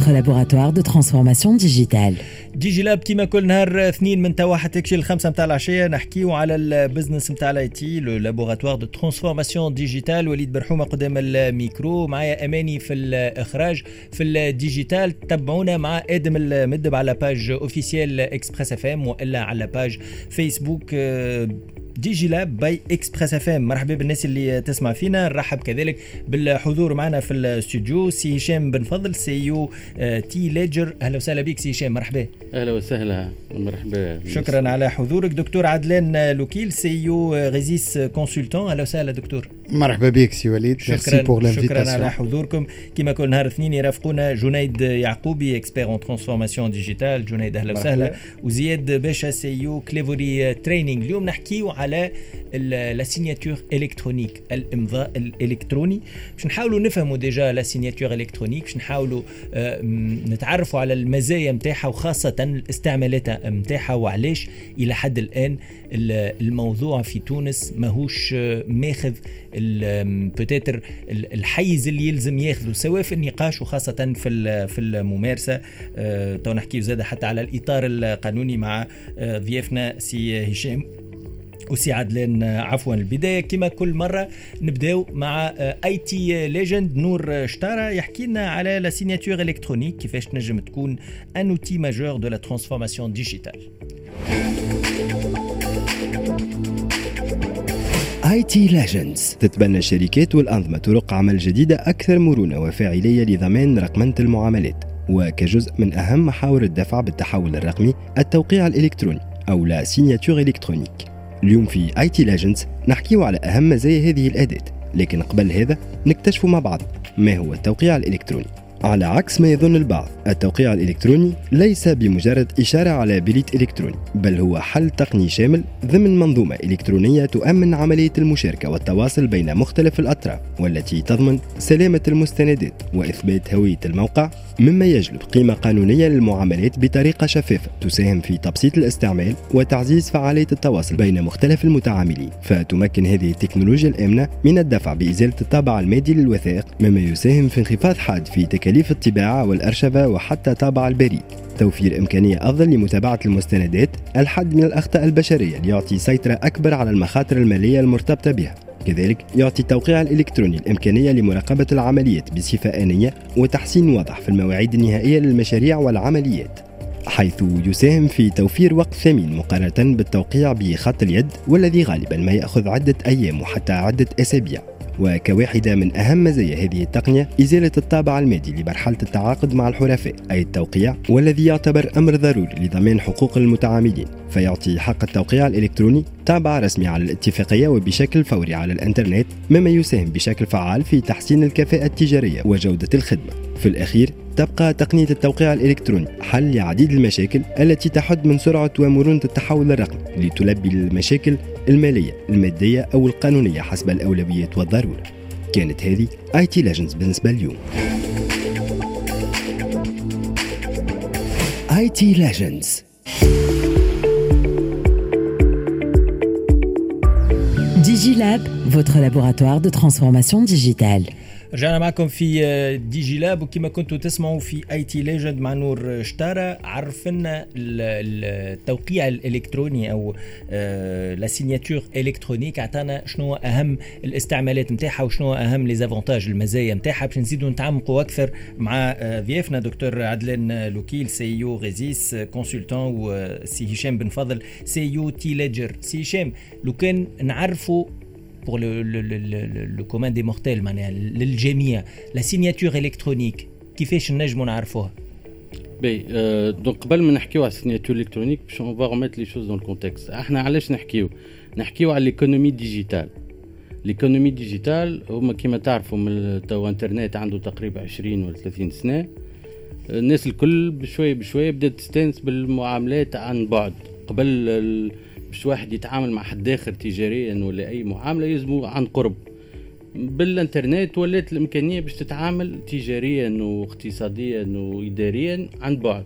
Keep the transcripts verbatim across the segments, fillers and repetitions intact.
votre laboratoire de transformation digitale. ديجي لاب كيما كل نهار اثنين من توا حتى كشي الخمسة متاع العشية نحكيو على البزنس متاع الاي تي لو لابوراتوار دو ترانسفورماسيون ديجيتال. وليد برحومة قدام الميكرو، معايا اماني في الاخراج في الديجيتال. تابعونا مع ادم المدب على باج اوفيسيال اكسبريس اف ام والا على باج فيسبوك ديجي لاب باي اكسبريس اف ام. مرحبا بالناس اللي تسمع فينا. نرحب كذلك بالحضور معنا في الاستوديو سي هشام بن فضل سيو تي ليجر. اهلا وسهلا بك سي هشام. مرحبا. اهلا وسهلا مرحبا. شكرا على حضورك. دكتور عدلان لوكيل سيو غيزيس كونسلتون. اهلا وسهلا دكتور. مرحبا بك سي وليد. شكرا شكرا على حضوركم. كما كل نهار اثنين يرافقونا جنيد يعقوبي اكسبير اون ترانسفورماسيون ديجيتال. جنيد اهلا وسهلا. وزياد باشا سيو كليفوري تريننج. اليوم نحكيو على لا سيناتور الكترونيك، الامضاء الالكتروني. باش نحاولوا نفهموا ديجا لا سيناتور الكترونيك، باش نحاولوا نتعرفوا على المزايا نتاعها وخاصه الاستعمالات نتاعها وعلاش الى حد الان الموضوع في تونس ماهوش ماخذ بوتيتر الحيز اللي يلزم ياخذه سواء في النقاش وخاصه في في الممارسه. تو نحكي زاده حتى على الاطار القانوني مع ضيافنا سي هشام وسي عدلان. عفوا البداية كما كل مرة نبداو مع اي تي ليجند نور شتارة يحكي لنا على لا سيناتور الكترونيك، كيفاش تنجم تكون ان اوتي ماجور دو لا ترانسفورماسيون ديجيتال. اي تي ليجندز تتبنى الشركات والأنظمة طرق عمل جديدة أكثر مرونة وفاعلية لضمان رقمنة المعاملات، وكجزء من أهم محاور الدفع بالتحول الرقمي التوقيع الإلكتروني أو لا سيناتور إلكترونيك. اليوم في اي تي ليجندز نحكيو على أهم مزايا هذه الأداة، لكن قبل هذا نكتشفوا مع بعض ما هو التوقيع الإلكتروني. على عكس ما يظن البعض، التوقيع الإلكتروني ليس بمجرد إشارة على بريد إلكتروني، بل هو حل تقني شامل ضمن منظومة إلكترونية تؤمن عملية المشاركة والتواصل بين مختلف الأطراف، والتي تضمن سلامة المستندات وإثبات هوية الموقع، مما يجلب قيمة قانونية للمعاملات بطريقة شفافة تساهم في تبسيط الاستعمال وتعزيز فعالية التواصل بين مختلف المتعاملين. فتمكن هذه التكنولوجيا الآمنة من الدفع بإزالة الطابع المادي للوثائق، مما يساهم في انخفاض حاد في تكاليف الطباعة والأرشفة وحتى طابع البريد، توفير إمكانية أفضل لمتابعة المستندات، الحد من الأخطاء البشرية ليعطي سيطرة أكبر على المخاطر المالية المرتبطة بها. كذلك يعطي التوقيع الإلكتروني الإمكانية لمراقبة العمليات بصفة آنية وتحسين واضح في المواعيد النهائية للمشاريع والعمليات، حيث يساهم في توفير وقت ثمين مقارنة بالتوقيع بخط اليد والذي غالبا ما يأخذ عدة أيام وحتى عدة أسابيع. وكواحدة من أهم مزايا هذه التقنية إزالة الطابع المادي لمرحلة التعاقد مع الحرفاء أي التوقيع، والذي يعتبر أمر ضروري لضمان حقوق المتعاملين، فيعطي حق التوقيع الإلكتروني طابع رسمي على الاتفاقية وبشكل فوري على الإنترنت، مما يساهم بشكل فعال في تحسين الكفاءة التجارية وجودة الخدمة. في الأخير تبقى تقنية التوقيع الإلكتروني حل لعديد المشاكل التي تحد من سرعة ومرونة التحول الرقمي لتلبي المشاكل المالية، المادية أو القانونية حسب الأولويات والضرورة. كانت هذه اي تي ليجندز بالنسبة اليوم. اي تي ليجندز ديجي لاب, votre laboratoire de transformation digitale. رجعنا معكم في ديجي لاب، وكما كنتوا تسمعوا في اي تي ليجند مع نور شتارة. عرفنا التوقيع الالكتروني او لا سيناتور الكترونيك، عطانا شنو اهم الاستعمالات نتاعها وشنو اهم لي زافونتاج المزايا نتاعها. باش نزيدوا نتعمقوا اكثر مع ضيافنا دكتور عدلان لوكيل سيو غيزيس كونسلتون، وسي هشام بن فضل سيو تي ليجر. سي هشام، لو كان نعرفوا pour le, le, le, le, le commun des mortels معناها للجميع لا سيناتور الكترونيك، كيفاش نجموا نعرفوها؟ بي euh, donc قبل ما نحكيو على السيناتور الكترونيك باش on va remettre les choses dans le contexte. احنا علاش نحكيو نحكيو على الايكونومي ديجيتال. الايكونومي ديجيتال هما كما تعرفوا من تو انترنت عنده تقريبا عشرين ولا ثلاثين سنه. الناس الكل بشويه بشويه بدات تستانس بالمعاملات عن بعد. قبل ال باش واحد يتعامل مع حد آخر تجاريا ولا أي معاملة يلزمو عن قرب. بالإنترنت ولات الإمكانية باش تتعامل تجاريا واقتصاديا وإداريا عن بعد.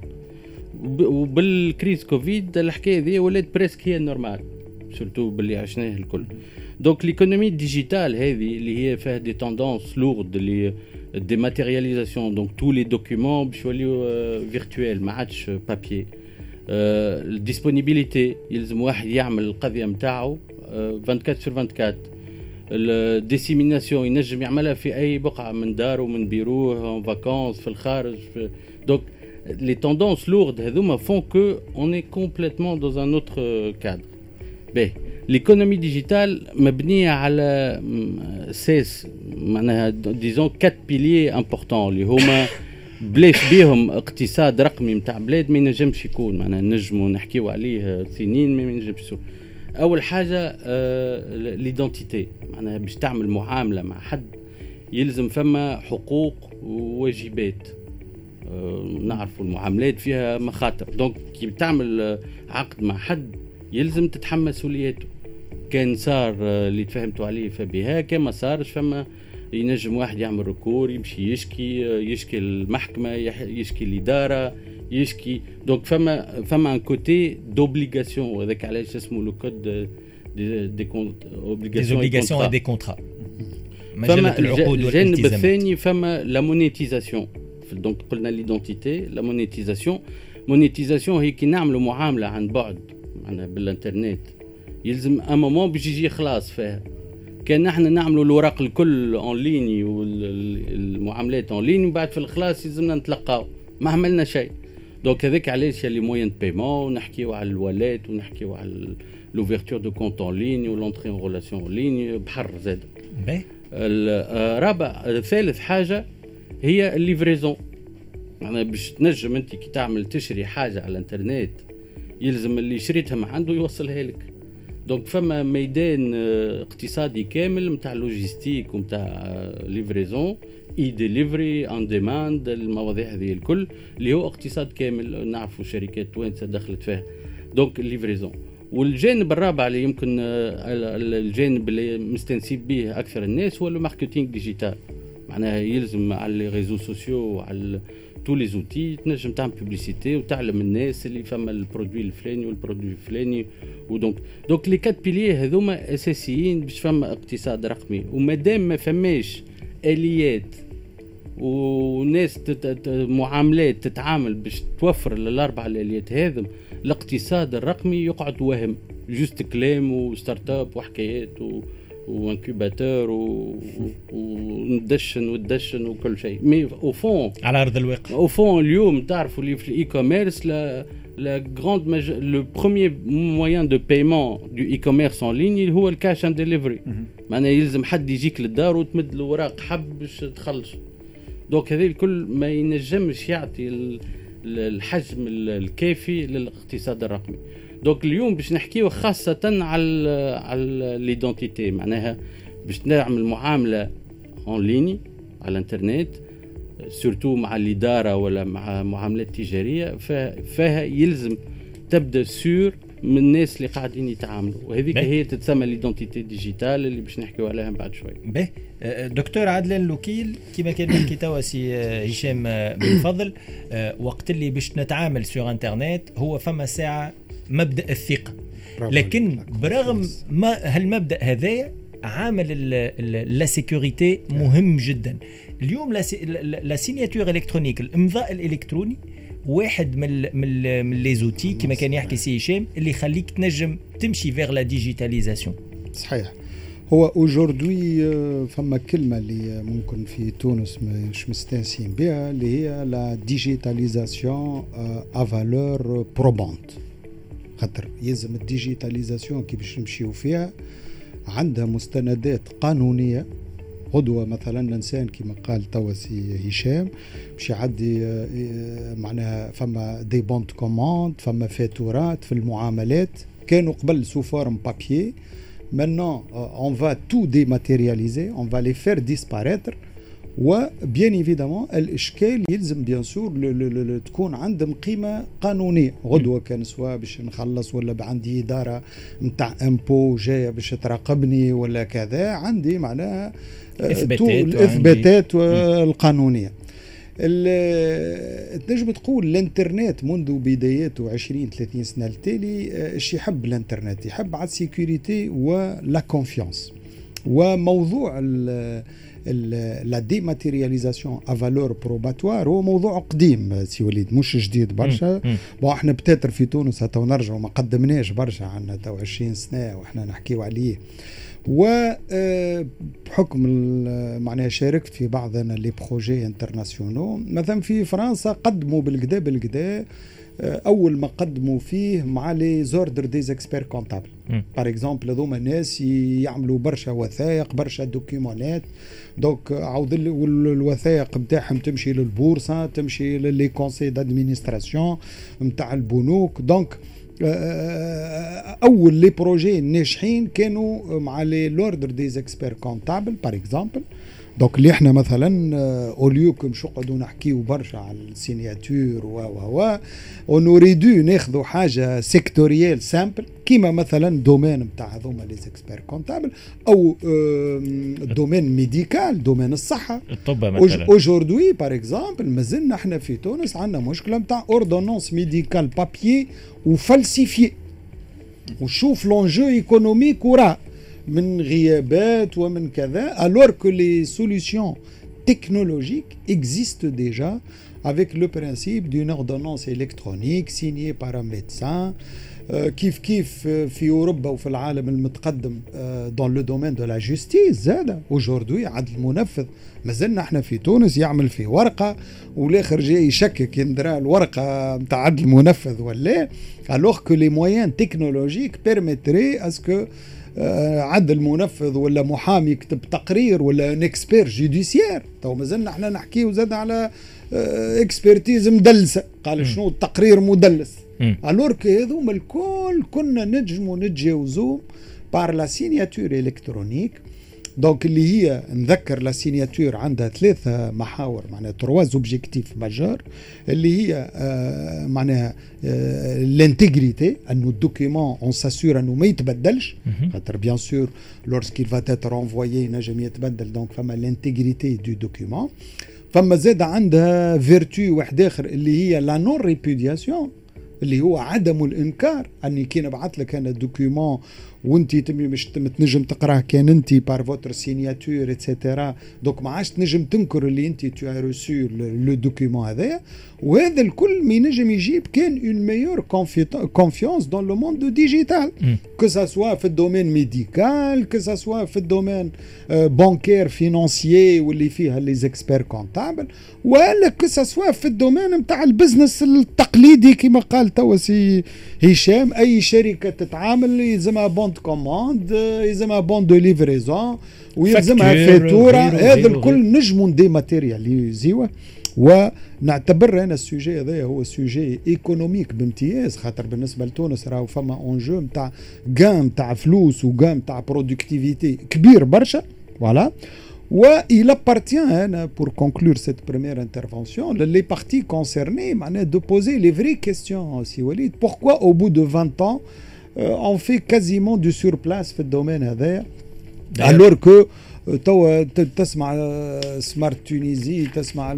وبالكريز كوفيد الحكاية ذي ولات بريسك هي النورمال، سورتو باللي عشناه الكل. دونك ليكونومي ديجيتال هذه اللي هي فيها دي توندونس لورد اللي dématérialisation, donc tous les documents باش يوليو فيرتوال ما عادش بابيي. الديسبونيبيليتي يلزم واحد يعمل القضيه نتاعو أربعة وعشرين sur أربعة وعشرين. الديسيميناسيون ينجم يعملها في اي بقعه من داره من بيروه en vacances في الخارج. donc les tendances lourdes هذوما font que on est complètement dans un autre cadre. باهي l'économie digitale مبنيه على سيس معناها ديزون كات بيليي امبورطون اللي هما بلاش بيهم اقتصاد رقمي نتاع بلاد ما ينجمش يكون معناها نجموا نحكيو عليه سنين ما ينجمش يكون. اول حاجه آه ليدونتيتي معناها باش تعمل معامله مع حد يلزم فما حقوق وواجبات. آه نعرفوا المعاملات فيها مخاطر دونك كي تعمل عقد مع حد يلزم تتحمل مسؤولياته. كان صار اللي تفهمتوا عليه فبها كان ما صارش فما ينجم واحد يعمل ركور يمشي يشكي يشكي المحكمة يشكي الإدارة يشكي دونك فما فما ان كوتي دوبليغاسيون وهذاك علاش اسمه لو كود دي دي اوبليغاسيون دي كونترا. فما الجانب الثاني فما لا مونيتيزاسيون دونك قلنا ليدونتيتي لا مونيتيزاسيون. مونيتيزاسيون هي كي نعملوا معاملة عن بعد معنا بالانترنت يلزم ان مومون باش يجي خلاص فيها. كان احنا نعملوا الورق الكل اون ليني والمعاملات اون ليني وبعد في الخلاص يلزمنا نتلقاو ما عملنا شيء. دونك هذاك علاش لي موين بايمون ونحكيو على الوالات ونحكيو على لوفيرتور دو كونت اون ليني ولونتري اون ريلاسيون اون ليني بحر زاد. الرابع ثالث حاجه هي الليفريزون. يعني باش تنجم انت كي تعمل تشري حاجه على الانترنت يلزم اللي شريتها ما عنده يوصلها لك. دونك فما ميدان اقتصادي كامل نتاع لوجيستيك ونتاع ليفريزون اي ديليفري ان ديماند المواضيع هذه الكل اللي هو اقتصاد كامل نعرفوا شركات توانسه دخلت فيها. دونك الليفريزون. والجانب الرابع اللي يمكن الجانب اللي مستنسب به اكثر الناس هو الماركتينغ ديجيتال. معناها يلزم على لي ريزو سوسيو وعلى تو لي زوتي تنجم تعمل بوبليسيتي وتعلم الناس اللي فما البرودوي الفلاني والبرودوي الفلاني. ودونك دونك لي كات بيليي هذوما اساسيين باش فما اقتصاد رقمي. ومادام ما فماش اليات وناس معاملات تتعامل باش توفر الاربع الاليات هذم الاقتصاد الرقمي يقعد وهم جوست كلام وستارت اب وحكايات و وانكوباتور وندشن ودشن وكل شيء. مي او فون على ارض الواقع او فون اليوم تعرفوا اللي في الاي كوميرس لا لا غراند مج... لو بروميير موين دو بايمون دو اي كوميرس اون ليني هو الكاش اند ديليفري. معناها يلزم حد يجيك للدار وتمد له ورق حب باش تخلص. دونك هذه الكل ما ينجمش يعطي الحجم الكافي للاقتصاد الرقمي. دونك اليوم باش نحكيو خاصة على على ليدونتيتي معناها باش نعمل معاملة اون ليني على الانترنت سورتو مع الإدارة ولا مع معاملات تجارية فيها يلزم تبدا سور من الناس اللي قاعدين يتعاملوا وهذيك هي تتسمى ليدونتيتي ديجيتال اللي باش نحكيو عليها بعد شوي. به دكتور عادل اللوكيل كما كان يحكي توا سي هشام بن فضل وقت اللي باش نتعامل سور انترنت هو فما ساعة مبدأ الثقة. لكن برغم ما هالمبدأ هذايا عامل لا سيكوريتي مهم جدا. اليوم لا سيناتور الكترونيك الامضاء الالكتروني واحد من من من لي زوتي كما كان يحكي سي هشام اللي يخليك تنجم تمشي فيغ لا ديجيتاليزاسيون. صحيح. هو اوجوردي فما كلمه اللي ممكن في تونس مش مستانسين بها اللي هي لا ديجيتاليزاسيون ا فالور بروبونت. خاطر يلزم الديجيتاليزاسيون كي باش نمشيو فيها عندها مستندات قانونيه. غدوة مثلا الانسان كما قال توا سي هشام باش يعدي معناها فما دي بونت كوموند فما فاتورات في المعاملات كانوا قبل سو فورم بابيي. maintenant on va tout dématérialiser on va les faire disparaître. وبيان ايفيدامون الاشكال يلزم بيان سور تكون عندهم قيمه قانونيه. غدوه كان سواء باش نخلص ولا عندي اداره نتاع امبو جايه باش تراقبني ولا كذا عندي معناها الاثباتات القانونيه. تنجم تقول الانترنت منذ بداياته عشرين ثلاثين سنه التالي ايش يحب الانترنت؟ يحب على السيكوريتي ولا كونفيونس. وموضوع لا ديماتيرياليزاسيون ا فالور بروباتوار هو موضوع قديم سي وليد، مش جديد برشا. بون احنا بتاتر في تونس تو نرجعوا ما قدمناش برشا، عندنا تو عشرين سنه واحنا نحكيو عليه. وبحكم معناها شاركت في بعض انا لي بروجي انترناسيونو، مثلا في فرنسا قدموا بالكدا بالكدا اول ما قدموا فيه مع لي زوردر دي زيكسبير كونتابل بار اكزومبل. هذوما الناس يعملوا برشا وثائق برشا دوكيومونات، دونك عاود الوثائق نتاعهم تمشي للبورصه، تمشي للي كونسي دادمينستراسيون نتاع البنوك. دونك اول لي بروجي ناجحين كانوا مع لي لوردر دي زيكسبير كونتابل بار اكزومبل. دونك اللي احنا مثلا اوليو كم شو قعدوا نحكيو برشا على السينياتور و و و ونريدو ناخذوا حاجه سيكتوريال سامبل كيما مثلا دومين نتاع هذوما لي زيكسبير كونتابل او دومين ميديكال، دومين الصحه، الطب مثلا. اوجوردي بار اكزومبل مازلنا احنا في تونس عندنا مشكله نتاع اوردونونس ميديكال بابيي وفالسيفي، وشوف لونجو ايكونوميك وراه من غيابات ومن كذا، alors que les solutions technologiques existent déjà avec le principe d'une ordonnance électronique signée par un médecin. كيف كيف في أوروبا وفي العالم المتقدم dans le domaine de la justice زاد aujourd'hui عدل منفذ. مازلنا احنا في تونس يعمل في ورقة والآخر جاي يشكك يندرى الورقة متاع عدل منفذ ولا، alors que les moyens technologiques permettraient à ce que عدل منفذ ولا محامي يكتب تقرير ولا ان اكسبير جوديسيير. تو مازلنا احنا نحكيو زاد على اكسبرتيز مدلسه، قال شنو التقرير مدلس. الور كي هذوما الكل كنا نجمو نتجاوزو بار لا سينياتور الكترونيك. دونك اللي هي نذكر لا سينياتور عندها ثلاثه محاور، معناها تروا زوبجيكتيف ماجور اللي هي آه معناها آه لانتيغريتي، انه الدوكيومون اون ساسور انه ما يتبدلش، خاطر بيان سور لورسكيل فا تيتر انفويي نجم يتبدل، دونك فما لانتيغريتي دو دوكيومون. فما زاد عندها فيرتو واحد اخر اللي هي لا نون ريبودياسيون، اللي هو عدم الانكار، اني كي نبعث لك انا دوكيومون وانت تمي مش تنجم تقراه كان انت بار فوتر سينياتور ايتترا، دونك ما عادش تنجم تنكر اللي انت تو ا ريسو لو دوكيومون هذايا. وهذا الكل ما ينجم يجيب كان اون ميور كونفيونس دون لو موند دو ديجيتال، كو سا سوا في الدومين ميديكال، كو سا سوا في الدومين بانكير فينانسيي واللي فيها لي زيكسبير كونتابل، ولا كو سا سوا في الدومين نتاع البزنس التقليدي كما قال توا سي هشام. اي شركه تتعامل يلزمها بوند كوموند، يلزمها بوند دو ليفريزون، ويلزمها فاتوره. هذا الكل نجمو ديماتيرياليزيوه. ونعتبر انا السوجي هذا هو سوجي ايكونوميك بامتياز، خاطر بالنسبه لتونس راهو فما اونجو نتاع غام تاع فلوس وغام تاع برودكتيفيتي كبير برشا. فوالا. وil appartient hein, pour conclure cette première intervention les parties concernées de poser les vraies questions. Si Walid, pourquoi au bout de vingt ans euh, on fait quasiment du surplace في الدومين هذا، alors que تو تسمع سمارت تونيزي، تسمع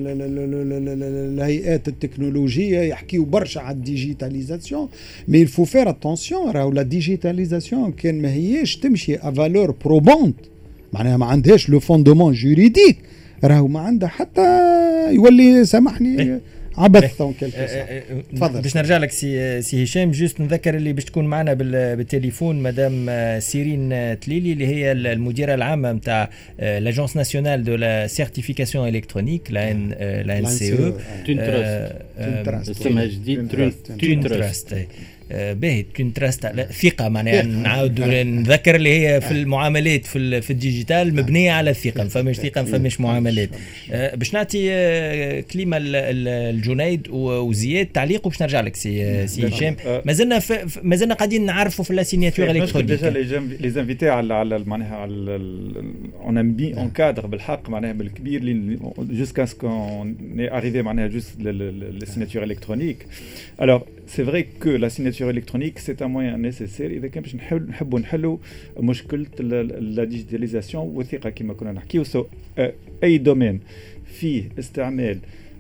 الهيئات التكنولوجيه يحكيوا برشا على الديجيتاليزاسيون، مي الفو فير اتونسيون راهو لا ديجيتاليزاسيون كان ما هيش تمشي ا فالور بروبونت، معناها ما عندهاش لو فوندمون جوريديك، راهو ما عندها حتى يولي سامحني عبث. تفضل. باش نرجع لك سي سي هشام، جوست نذكر اللي باش تكون معنا بالتليفون مدام سيرين تليلي اللي هي المديره العامه نتاع لاجونس ناسيونال دو لا سيرتيفيكاسيون الكترونيك لا ان لا ان سي او تونتراست، اسمها جديد تونتراست. باهي تونتراست على ثقه، معناها نعاود نذكر اللي هي في المعاملات في في الديجيتال مبنيه على الثقه، ما فماش ثقه ما فماش معاملات. باش نعطي كلمه الجنيد وزياد تعليق وباش نرجع لك سي سي هشام. مازلنا مازلنا قاعدين نعرفوا في لا سينياتور الكترونيك. ديجا لي زانفيتي على على معناها على اون ام بي اون كادر بالحق معناها بالكبير جوسكا سكون اريفي معناها جوست للسينياتور الكترونيك. Alors c'est vrai que la signature électronique c'est un moyen nécessaire اذا كان باش نحبوا نحلوا مشكله لا ديجيتاليزاسيون والثقه كما كنا نحكيو. اي دومين فيه استعمال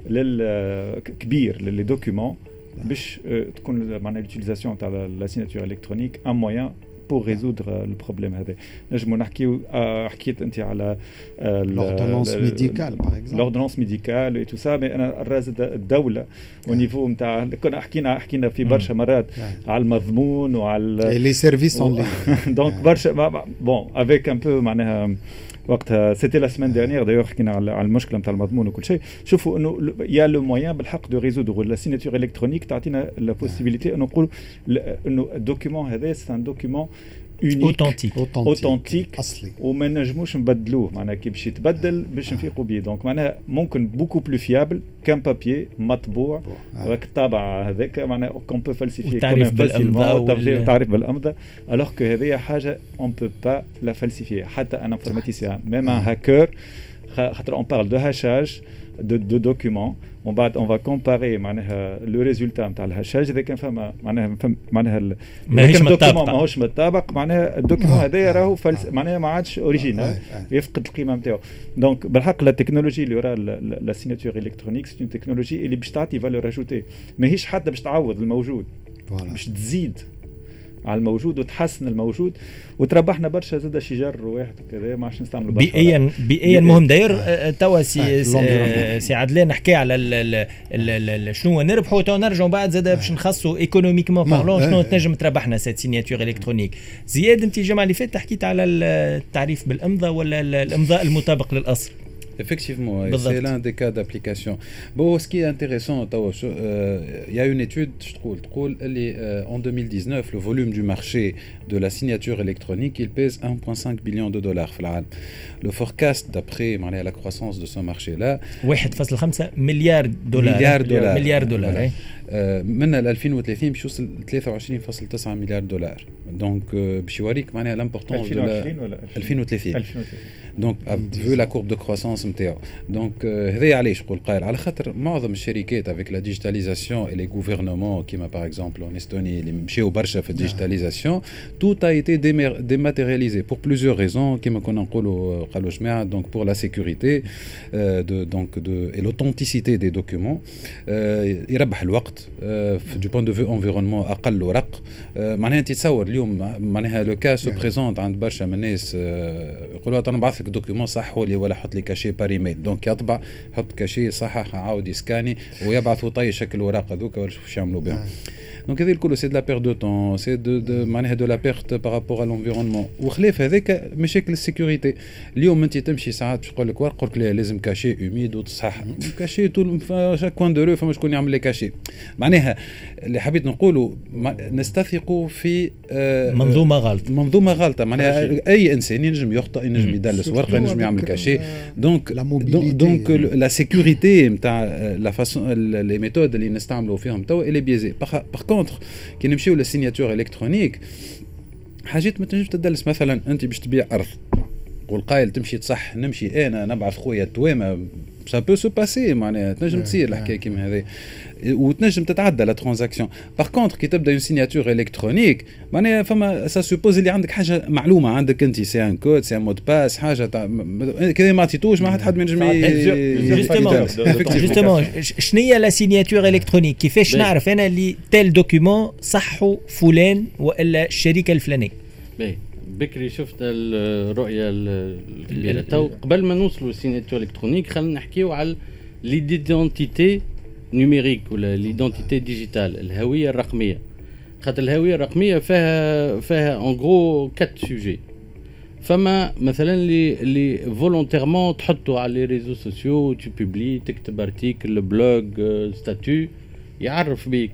كبير للدوكيومون باش تكون معناها لوتيليزاسيون تاع لا سيناتور الكترونيك ان موين pour résoudre le problème هذا. نجمو نحكيو حكيت انت على l'ordonnance médicale par exemple. l'ordonnance médicale et tout ça, mais انا الرازد الدوله ونيفو نتاع كنا حكينا حكينا في برشا مرات على المضمون وعلى les services en ligne. donc برشا bon avec un peu معناها وقتها سيتي لا سيمين ديرنيير دايوغ حكينا على المشكله نتاع المضمون وكل شيء. شوفوا انه يا لو مويان بالحق دو ريزودر لا سيناتور الكترونيك تعطينا لا بوسيبيليتي انه نقول انه الدوكيومون هذا سي ان دوكيومون اوتنتيك اوتنتيك اصلي وما نجموش نبدلوه معناها كي باش يتبدل باش نفيقوا بيه. دونك معناها ممكن بوكو بلو فيابل كان بابي مطبوع راك الطابع هذاك معناها كون بو فالسيفي تعريف بالامضاء تعريف بالامضاء الوغ كو هذه حاجه اون بو با لا فالسيفي. حتى انا انفورماتيسيان ميم ان هاكر خاطر اون بارل دو هاشاج de, de documents. On va, on va comparer معناها le résultat نتاع الهاشاج اذا كان فما معناها معناها ماهيش مطابق ماهوش مطابق معناها الدوكيمون هذايا راهو معناها ما عادش اوريجينال يفقد القيمه نتاعو. دونك بالحق لا تكنولوجي اللي وراء لا سيناتور الكترونيك سي اون تكنولوجي اللي باش تعطي فالور اجوتي ماهيش حتى باش تعوض الموجود باش تزيد على الموجود وتحسن الموجود وتربحنا برشا زاد شجر واحد وكذا ما عادش نستعملوا برشا بيئيا بيئيا مهم. داير توا سي سي عدلان نحكي على شنو نربحوا تو نرجعوا بعد زاد باش نخصوا ايكونوميكمون بارلون شنو تنجم تربحنا سيت سيناتور الكترونيك. زياد انت الجمعه اللي فاتت حكيت على التعريف بالامضاء ولا الامضاء المطابق للاصل. Effectivement, c'est l'un des cas d'application. Bon, ce qui est intéressant, il euh, y a une étude, je trouve, euh, en deux mille dix-neuf, le volume du marché de la signature électronique, il pèse un virgule cinq billion de dollars. Le forecast, d'après la croissance de ce marché-là, واحد فاصلة خمسة مليار دولار. مليار دولار. مليار دولار. من ألفين وثلاثين باش يوصل ثلاثة وعشرين فاصلة تسعة مليار دولار. دونك باش يوريك معناها l'importance de la ألفين وثلاثين. دونك vu la courbe de croissance نتاعو. دونك هذايا علاش نقول قايل على خاطر معظم الشركات avec la digitalisation et les gouvernements كيما par exemple en Estonie اللي مشاو برشا في الديجيتاليزاسيون tout a été dématérialisé pour plusieurs raisons كيما كنا نقولوا قالوا جماعه. donc pour la sécurité euh, de donc de et l'authenticité des documents euh, يربح الوقت euh, du point de vue environnement اقل ورق euh, معناها انت تصور اليوم معناها لو كا سو بريزونت عند برشا من الناس يقولوا انا نبعث لك دوكيومون صحوا لي ولا حط لي كاشي باري ميل. دونك يطبع حط كاشي صحح عاود يسكاني ويبعث وطي شكل الوراق هذوك واش يعملوا بهم. Donc هذه الكل سي دو لا بير دو طون سي دو دو معناها دو لا بيرت بارابور على لونفيرونمون. وخلاف هذاك مشاكل السيكوريتي. اليوم انت تمشي ساعات باش يقول لك ورق يقول لك لازم كاشي اوميد وتصحح كاشي طول شاك كوان دو رو فما شكون يعمل لي كاشي. معناها اللي حبيت نقولوا نستثقوا في آه منظومه غلط منظومه غلطه. معناها اي انسان ينجم يخطئ ينجم يدلس ورقه ينجم يعمل كاشي. دونك دونك لا سيكوريتي نتاع لا فاسون لي ميثود اللي نستعملوا فيهم توا اللي بيزي. باغ كونتر كي نمشيو للسيناتور الكترونيك حاجات ما تنجمش تدلس. مثلا انت باش تبيع ارض قول قايل تمشي تصح نمشي انا نبعث خويا التوامه ça peut se passer معناها تنجم تصير الحكايه كيما هذه وتنجم تتعدى لا ترانزاكسيون. باغ كونتر كي تبدا اون سيناتور الكترونيك معناها فما سا سوبوز اللي عندك حاجه معلومه عندك انت سي ان كود سي ان مود باس حاجه تاع كذا ما عطيتوش ما حد ما ينجم جوستومون جوستومون شنو هي لا سيناتور الكترونيك كيفاش نعرف انا اللي تيل دوكيومون صحوا فلان والا الشركه الفلانيه. باهي بكري شفت الرؤيه الكبيره تو قبل ما نوصلوا للسيناتور الكترونيك خلينا نحكيو على ليدونتيتي نيميريك ولا ليدونتيتي ديجيتال الهويه الرقميه. خاطر الهويه الرقميه فيها فيها ان غرو كات سوجي. فما مثلا اللي اللي فولونتيرمون تحطوا على لي ريزو سوسيو تو بوبلي تكتب ارتيكل بلوغ ستاتيو يعرف بيك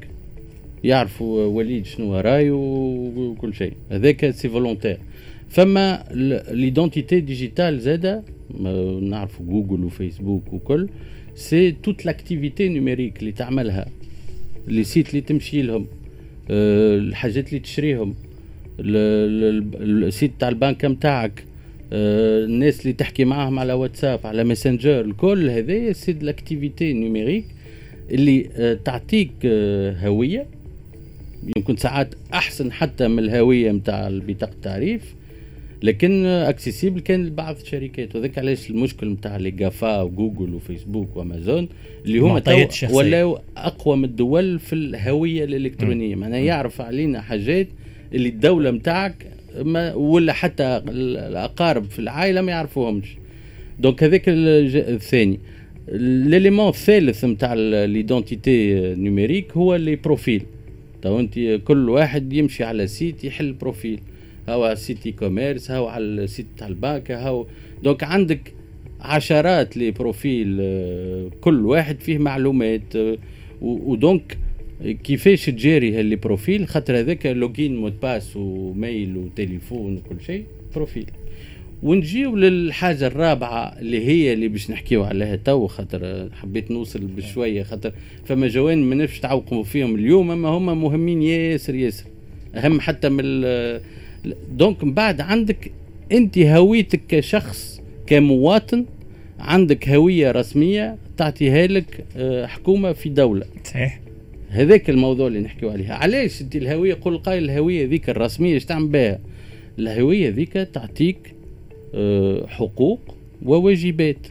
يعرفوا وليد شنو راي وكل شيء هذاك سي فولونتير. فما ليدونتيتي ديجيتال زاده نعرفوا جوجل وفيسبوك وكل سي توت لاكتيفيتي نيميريك اللي تعملها لي سيت اللي تمشي لهم الحاجات اللي تشريهم السيت تاع البنك نتاعك الناس اللي تحكي معاهم على واتساب على ماسنجر الكل هذا سي لاكتيفيتي نيميريك اللي تعطيك هويه يمكن ساعات احسن حتى من الهويه نتاع بطاقه التعريف لكن اكسيسيبل كان لبعض الشركات. وذاك علاش المشكل نتاع لي غافا وجوجل وفيسبوك وامازون اللي هما ولاو اقوى من الدول في الهويه الالكترونيه. معناها يعرف علينا حاجات اللي الدوله نتاعك ما ولا حتى الاقارب في العائله ما يعرفوهمش. دونك هذاك الثاني. الاليمون الثالث نتاع ليدونتيتي نيميريك هو لي بروفيل. تو انت كل واحد يمشي على سيت يحل بروفيل، هاو على السيت اي كوميرس، هاو على السيت تاع البنك، هاو دونك عندك عشرات لي بروفيل، كل واحد فيه معلومات. ودونك كيفاش تجاري هاللي بروفيل؟ خاطر هذاك لوجين مود باس وميل وتليفون وكل شيء بروفيل. ونجيو للحاجه الرابعه اللي هي اللي باش نحكيو عليها تو، خاطر حبيت نوصل بشويه، خاطر فما جوانب ما نفش تعوقوا فيهم اليوم، اما هما مهمين ياسر ياسر، اهم حتى من دونك. من بعد عندك انت هويتك كشخص كمواطن، عندك هويه رسميه تعطيها لك حكومه في دوله. صحيح. هذاك الموضوع اللي نحكيو عليها. علاش انت الهويه؟ قول قايل الهويه ذيك الرسميه ايش تعمل بها؟ الهويه ذيك تعطيك حقوق وواجبات.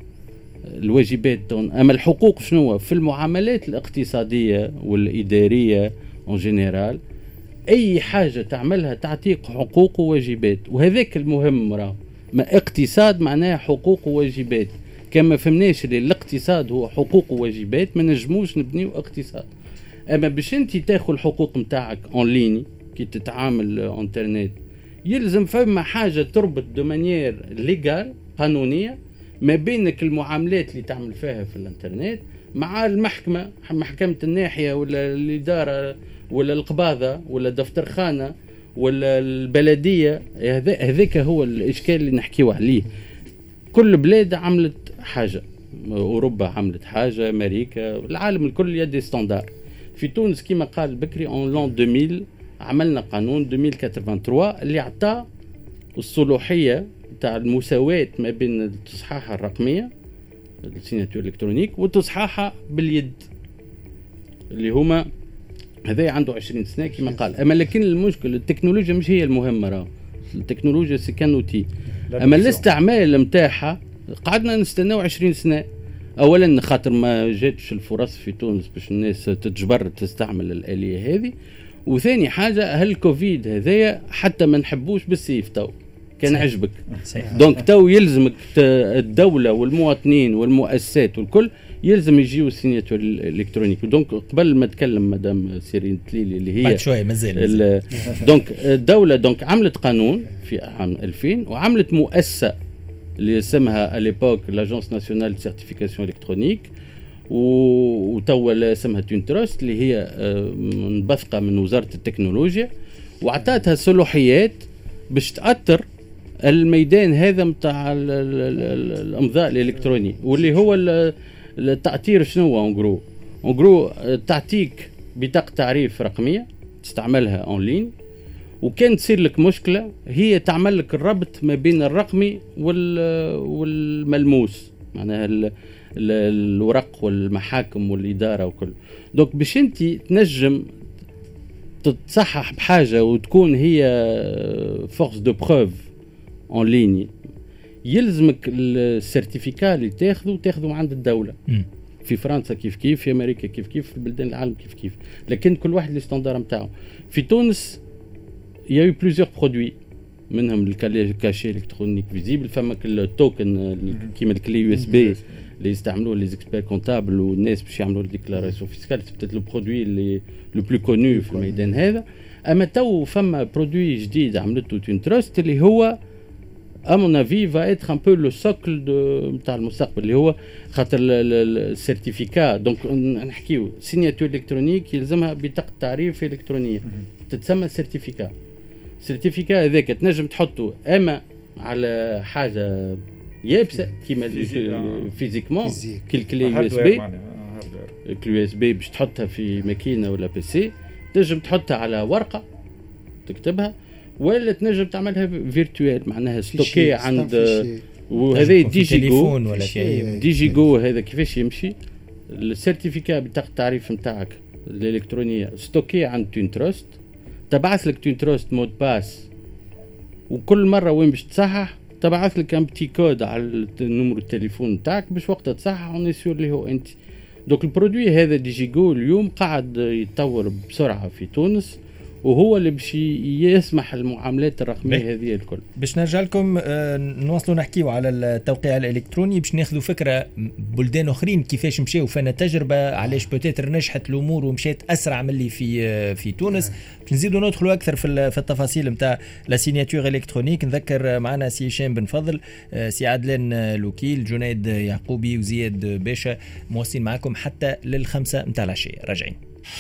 الواجبات اما الحقوق شنو؟ في المعاملات الاقتصاديه والاداريه اون جينيرال، اي حاجه تعملها تعطيك حقوق وواجبات، وهذاك المهم. راه ما اقتصاد معناها حقوق وواجبات. كما فهمناش اللي الاقتصاد هو حقوق وواجبات ما نجموش نبنيو اقتصاد. اما باش انت تاخذ الحقوق نتاعك اون ليني كي تتعامل انترنت، يلزم فما حاجه تربط دو مانيير ليغال قانونيه ما بينك المعاملات اللي تعمل فيها في الانترنت مع المحكمه، محكمه الناحيه ولا الاداره ولا القباضه ولا دفتر خانه ولا البلديه. هذا هذاك هو الاشكال اللي نحكيو عليه. كل بلاد عملت حاجه، اوروبا عملت حاجه، امريكا، العالم الكل يدي ستاندار. في تونس كما قال بكري اون لون ألفين عملنا قانون ألفين وثلاثة وثمانين اللي عطى الصلاحيه تاع المساواه ما بين التصحيحه الرقميه السيناتور الكترونيك والتصحيحه باليد، اللي هما هذا عنده عشرين سنه كما قال. اما لكن المشكل التكنولوجيا مش هي المهمه، راه التكنولوجيا سي كان اوتي، اما الاستعمال نتاعها قعدنا نستناو عشرين سنه. اولا خاطر ما جاتش الفرص في تونس باش الناس تتجبر تستعمل الاليه هذه، وثاني حاجه هالكوفيد هذايا حتى ما نحبوش بالسيف تو كان صحيح. عجبك صحيح. دونك تو يلزمك الدوله والمواطنين والمؤسسات والكل يلزم يجيو السيناتور الالكترونيك. دونك قبل ما تكلم مدام سيرين تليلي اللي هي بعد شويه مازال دونك الدوله دونك عملت قانون في عام ألفين وعملت مؤسسه اللي اسمها اليبوك لاجونس ناسيونال دي سيرتيفيكاسيون الكترونيك، وتوا اسمها تونتروست اللي هي منبثقه من وزاره التكنولوجيا، وعطاتها صلاحيات باش تاثر الميدان هذا نتاع الامضاء الالكتروني، واللي هو التاثير شنو هو؟ اون جرو اون جرو تعطيك بطاقه تعريف رقميه تستعملها اون لين، وكان تصير لك مشكله هي تعمل لك الربط ما بين الرقمي والملموس، معناها الورق والمحاكم والاداره وكل. دونك باش انت تنجم تتصحح بحاجه وتكون هي فورس دو بروف اون ليني، يلزمك السيرتيفيكا اللي تاخذه تاخذه عند الدوله. م. في فرنسا كيف كيف، في امريكا كيف كيف، في بلدان العالم كيف كيف، لكن كل واحد الستاندار نتاعو. في تونس يا يو بليزيور برودوي، منهم الكاشي الكترونيك فيزيبل، فما التوكن كيما الكلي يو اس بي اللي يستعملوه لي زيكسبير كونتابل والناس باش يعملوا ديكلاراسيون فيسكال، سبتت لو برودوي اللي لو بلو كونو في الميدان هذا. اما تو فما برودوي جديد عملته تونتروست اللي هو à mon avis va être un peu le socle de نتاع المستقبل، اللي هو خاطر السيرتيفيكا. دونك نحكيو سيناتور الكترونيك يلزمها بطاقه تعريف الكترونيه تتسمى سيرتيفيكا. السيرتيفيكا هذاك تنجم تحطه اما على حاجه يابسه كيما فيزيكمون كالكلي يو اس بي، الكلي يو اس بي باش تحطها في ماكينه ولا بي سي، تنجم تحطها على ورقه تكتبها، ولا تنجم تعملها فيرتوال معناها ستوكي عند، وهذا دي جي جو ولا دي جي جو. هذا كيفاش يمشي؟ السيرتيفيكا بطاقه التعريف نتاعك الالكترونيه ستوكي عند تونتروست، تبعث لك تونتروست مود باس، وكل مره وين باش تصحح تبعث لك ان بتي كود على النمر التليفون نتاعك باش وقتها تصحح اون سور اللي هو انت. دونك البرودوي هذا دي جي جو اليوم قاعد يتطور بسرعه في تونس، وهو اللي باش يسمح المعاملات الرقميه هذه الكل. باش نرجع لكم آه نواصلوا نحكيو على التوقيع الالكتروني باش ناخذوا فكره بلدان اخرين كيفاش مشاو فينا تجربه علاش بوتيتر نجحت الامور ومشات اسرع من اللي في آه في تونس. باش نزيدوا ندخلوا اكثر في في التفاصيل نتاع لا سيناتور الكترونيك. نذكر معنا سي هشام بن فضل، آه سي عدلان لوكيل، جنيد يعقوبي وزياد باشا، مواصلين معكم حتى للخمسه نتاع العشيه. راجعين.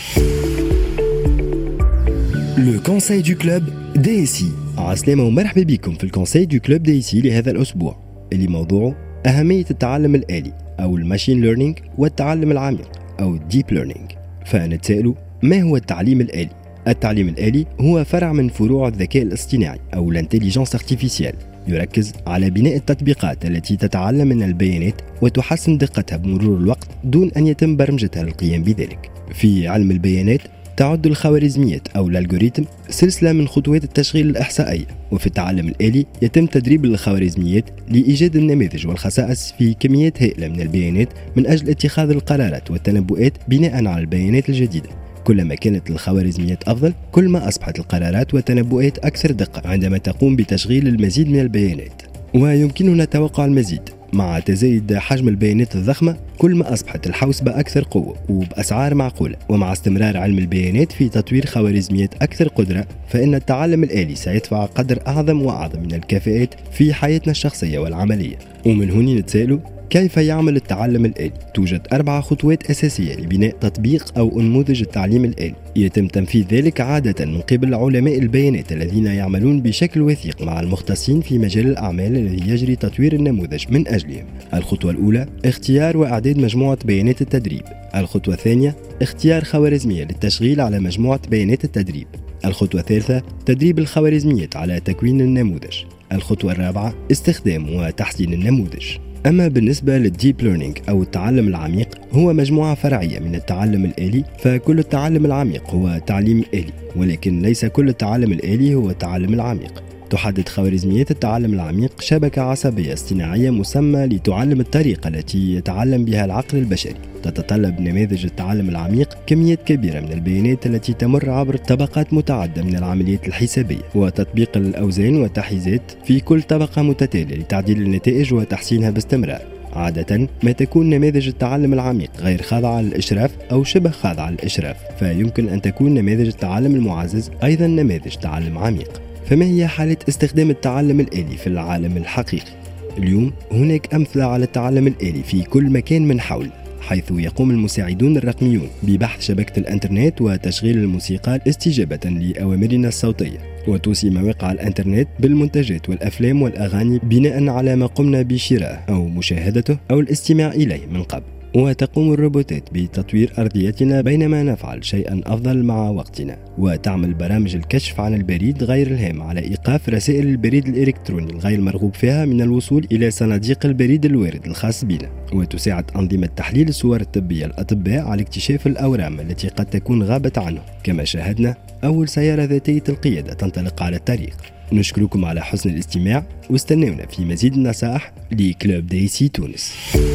لو كونساي دو كلوب دي سي. عسلامة ومرحبا بكم في الكونساي دو كلوب دي سي لهذا الأسبوع اللي موضوعه أهمية التعلم الآلي أو الماشين ليرنينج والتعلم العميق أو الديب ليرنينج. فنتسألوا ما هو التعليم الآلي؟ التعليم الآلي هو فرع من فروع الذكاء الاصطناعي أو الانتليجنس ارتيفيسيال، يركز على بناء التطبيقات التي تتعلم من البيانات وتحسن دقتها بمرور الوقت دون أن يتم برمجتها للقيام بذلك. في علم البيانات تعد الخوارزميات أو الألغوريتم سلسلة من خطوات التشغيل الإحصائية، وفي التعلم الآلي يتم تدريب الخوارزميات لإيجاد النماذج والخصائص في كميات هائلة من البيانات من أجل اتخاذ القرارات والتنبؤات بناء على البيانات الجديدة. كلما كانت الخوارزميات أفضل كل ما أصبحت القرارات والتنبؤات أكثر دقة عندما تقوم بتشغيل المزيد من البيانات. ويمكننا توقع المزيد مع تزايد حجم البيانات الضخمة كل ما أصبحت الحوسبة أكثر قوة وبأسعار معقولة. ومع استمرار علم البيانات في تطوير خوارزميات أكثر قدرة فإن التعلم الآلي سيدفع قدر أعظم وأعظم من الكفاءات في حياتنا الشخصية والعملية. ومن هنا نتساءلوا كيف يعمل التعلم الآلي؟ توجد أربع خطوات أساسية لبناء تطبيق أو أنموذج التعليم الآلي. يتم تنفيذ ذلك عادة من قبل علماء البيانات الذين يعملون بشكل وثيق مع المختصين في مجال الأعمال الذي يجري تطوير النموذج من أجلهم. الخطوة الأولى اختيار وإعداد مجموعة بيانات التدريب. الخطوة الثانية اختيار خوارزمية للتشغيل على مجموعة بيانات التدريب. الخطوة الثالثة تدريب الخوارزميات على تكوين النموذج. الخطوة الرابعة استخدام وتحسين النموذج. أما بالنسبة للديب ليرنينج أو التعلم العميق هو مجموعة فرعية من التعلم الآلي. فكل التعلم العميق هو تعليم آلي، ولكن ليس كل التعلم الآلي هو التعلم العميق. تحدد خوارزميات التعلم العميق شبكة عصبية اصطناعية مسمى لتعلم الطريقة التي يتعلم بها العقل البشري. تتطلب نماذج التعلم العميق كميات كبيرة من البيانات التي تمر عبر طبقات متعددة من العمليات الحسابية وتطبيق الأوزان والتحيزات في كل طبقة متتالية لتعديل النتائج وتحسينها باستمرار. عادة ما تكون نماذج التعلم العميق غير خاضعة للإشراف أو شبه خاضعة للإشراف، فيمكن أن تكون نماذج التعلم المعزز أيضا نماذج تعلم عميق. فما هي حالة استخدام التعلم الآلي في العالم الحقيقي؟ اليوم هناك أمثلة على التعلم الآلي في كل مكان من حول، حيث يقوم المساعدون الرقميون ببحث شبكة الإنترنت وتشغيل الموسيقى استجابة لأوامرنا الصوتية، وتوصي مواقع الإنترنت بالمنتجات والأفلام والأغاني بناء على ما قمنا بشرائه أو مشاهدته أو الاستماع إليه من قبل. وتقوم الروبوتات بتطوير أرضيتنا بينما نفعل شيئا أفضل مع وقتنا. وتعمل برامج الكشف عن البريد غير الهام على إيقاف رسائل البريد الإلكتروني الغير مرغوب فيها من الوصول إلى صناديق البريد الوارد الخاص بنا. وتساعد أنظمة تحليل الصور الطبية الأطباء على اكتشاف الأورام التي قد تكون غابت عنه، كما شاهدنا أول سيارة ذاتية القيادة تنطلق على الطريق. نشكركم على حسن الاستماع واستنونا في مزيد النصائح لكلوب دي سي تونس.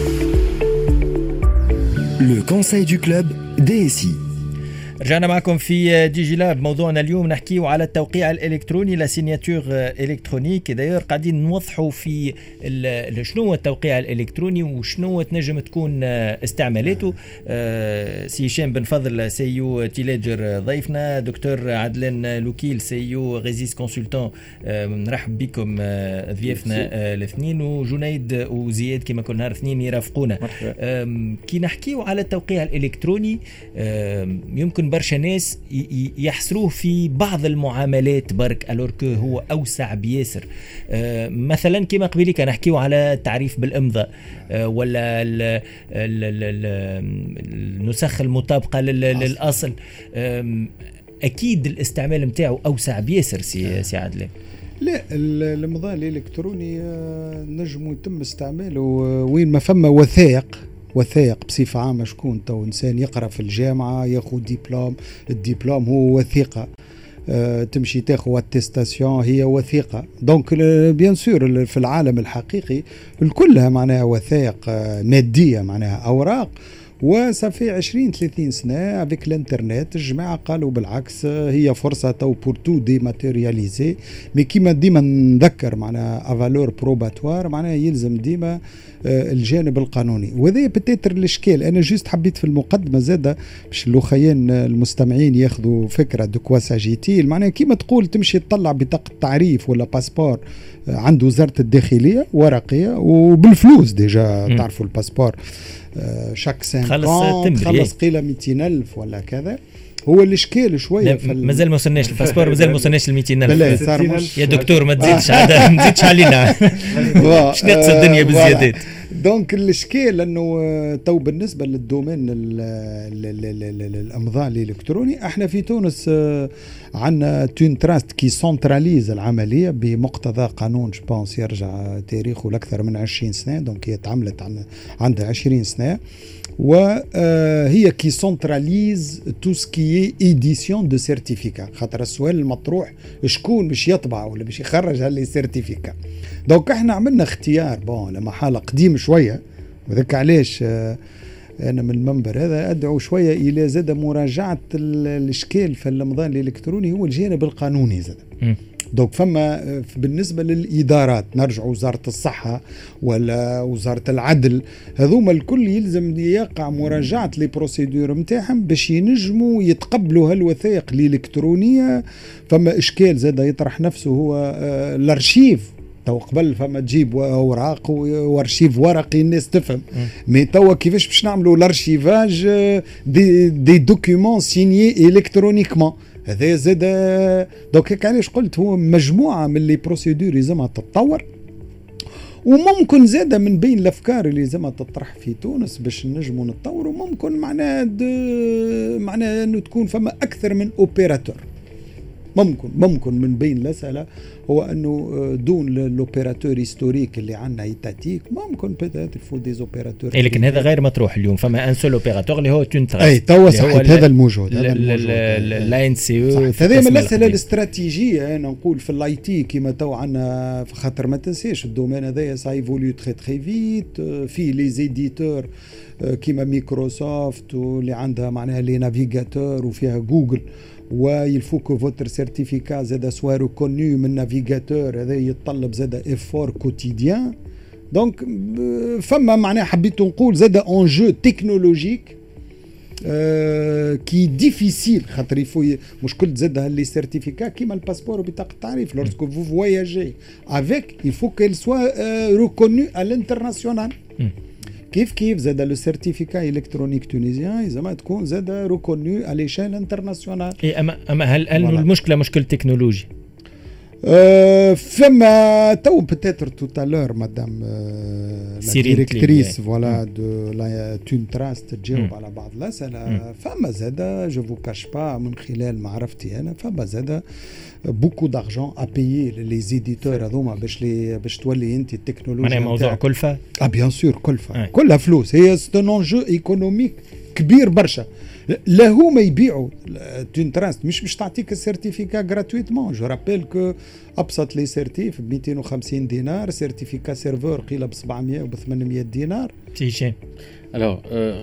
Le conseil du club D S I. رجعنا معكم في دي جي لاب. موضوعنا اليوم نحكيه على التوقيع الالكتروني، لا سيناتور الكترونيك. داير قاعدين نوضحوا في شنو هو التوقيع الالكتروني وشنو تنجم تكون استعمالاته. سي هشام بن فضل سيو تيليجر ضيفنا، دكتور عدلان لوكيل سيو غيزيس كونسلتون، نرحب بكم ضيافنا الاثنين، وجنيد وزياد كما كل نهار اثنين يرافقونا. كي نحكيه على التوقيع الالكتروني يمكن برشا ناس يحصروه في بعض المعاملات برك الوركو هو اوسع بياسر. أه مثلا كما قبيلي كان نحكيو على التعريف بالامضاء، أه ولا النسخ المطابقه للاصل. أه اكيد الاستعمال نتاعو اوسع بياسر. سي سي عادل. لا، الامضاء الالكتروني نجم يتم استعماله وين ما فما وثائق وثائق بصفة عامة. شكون تو إنسان يقرأ في الجامعة ياخذ دبلوم، الدبلوم هو وثيقة. أه تمشي تاخذ اتستاسيون هي وثيقة. دونك بيان سور في العالم الحقيقي الكلها معناها وثائق مادية، معناها أوراق، وصافي عشرين ثلاثين سنه افيك الانترنت الجماعه قالوا بالعكس هي فرصه تو بور تو ديماتيرياليزي، مي كيما ديما نذكر معناها افالور بروباتوار معناها يلزم ديما الجانب القانوني. وهذا بتاتر الاشكال. انا جوست حبيت في المقدمه زاده باش الاخيين المستمعين ياخذوا فكره دو كوا ساجيتيل. معناها كيما تقول تمشي تطلع بطاقه تعريف ولا باسبور عند وزاره الداخليه ورقيه وبالفلوس ديجا. م. تعرفوا الباسبور شاك سنة تخلص قيله مئتين ألف ولا كذا. هو الاشكال شويه فال... مازال ما وصلناش الباسبور، مازال ما وصلناش ل مئتين ألف يا دكتور. ما تزيدش عاد ما تزيدش علينا باش نقص الدنيا بزيادات. دونك الاشكال انه تو بالنسبه للدومين الامضاء الالكتروني احنا في تونس عندنا تون تراست كي سنتراليز العمليه بمقتضى قانون جبونس يرجع تاريخه لاكثر من عشرين سنه. دونك هي تعملت عندها عشرين سنه، وهي كي سنتراليز تو سكي ايديسيون دو سيرتيفيكا. خاطر السؤال المطروح شكون باش يطبع ولا باش يخرج هاللي سيرتيفيكا. دونك احنا عملنا اختيار بون لما حاله قديم شويه، وذاك علاش انا من المنبر هذا ادعو شويه الى زاد مراجعه الاشكال في الامضاء الالكتروني هو الجانب القانوني زاد. دونك فما بالنسبه للادارات نرجع وزاره الصحه ولا وزاره العدل، هذوما الكل يلزم يقع مراجعه لي بروسيدور نتاعهم باش ينجموا يتقبلوا هالوثائق الالكترونيه. فما اشكال زاد يطرح نفسه هو الارشيف. تو قبل فما تجيب اوراق وارشيف ورقي الناس تفهم، مي توا كيفاش باش نعملوا الارشيفاج دي دي دوكيومون سينيي الكترونيكمون. هذا زاد دوك هيك علاش قلت هو مجموعه من لي بروسيدور لازمها تتطور، وممكن زاد من بين الافكار اللي لازمها تطرح في تونس باش نجموا نتطوروا ممكن معناها معناها انه تكون فما اكثر من اوبيراتور. ممكن ممكن من بين الأسئلة هو أنه دون الأوبيراتور هيستوريك اللي عندنا ايتاتيك ممكن بتاتر فو ديز أوبيراتور. إيه لكن هذا غير مطروح اليوم. فما أن سول أوبيراتور اللي هو تونتراست. أي توا صحيح هذا الموجود. لا إن سي أو. هذا من الأسئلة الاستراتيجية. أنا نقول في الآي تي كما تو عندنا في خاطر ما تنساش الدومين هذا سا ايفوليو تري تري فيت. في لي زيديتور كيما مايكروسوفت واللي عندها معناها لي نافيغاتور وفيها جوجل. ويل فو كو فوتر سيرتيفيكا زاد سوا ريكونو من نافيغاتور. هذا يتطلب زاد افور كوتيديان. دونك فما معناها حبيت نقول زاد انجو تكنولوجيك كي ديفيسيل خاطر يفو مش كل زاد هاللي سيرتيفيكا كيما الباسبور وبطاقه التعريف. لورسكو فو فواياجي افيك il faut qu'elle soit reconnue à l'international. كيف كيف زاد لو سيرتيفيكا الكترونيك تونيزيان زعما تكون زاد ريكونو على ليشيل انترناسيونال. اي اما اما هل المشكله مشكله تكنولوجي؟ أه فما تو بتاتر تو تالور مدام لا ديريكتريس فوالا دو لا تون تراست تجاوب على بعض الاسئله. فما زاد جو فو كاش با من خلال معرفتي انا فما زاد بوكو دارجون ا بايي لي زيديتور هذوما باش لي باش تولي انت التكنولوجيا. معناها موضوع كلفه؟ اه بيان سور كلفه. آه. كلها فلوس. هي سي ان انجو ايكونوميك كبير برشا. لا هما يبيعوا تون تراست مش باش تعطيك السيرتيفيكا غراتويتمون. جو رابيل كو ابسط لي سيرتيف ب مئتين وخمسين دينار، سيرتيفيكا سيرفور قيله ب سبعمية و ثمانمية دينار. تيشين الو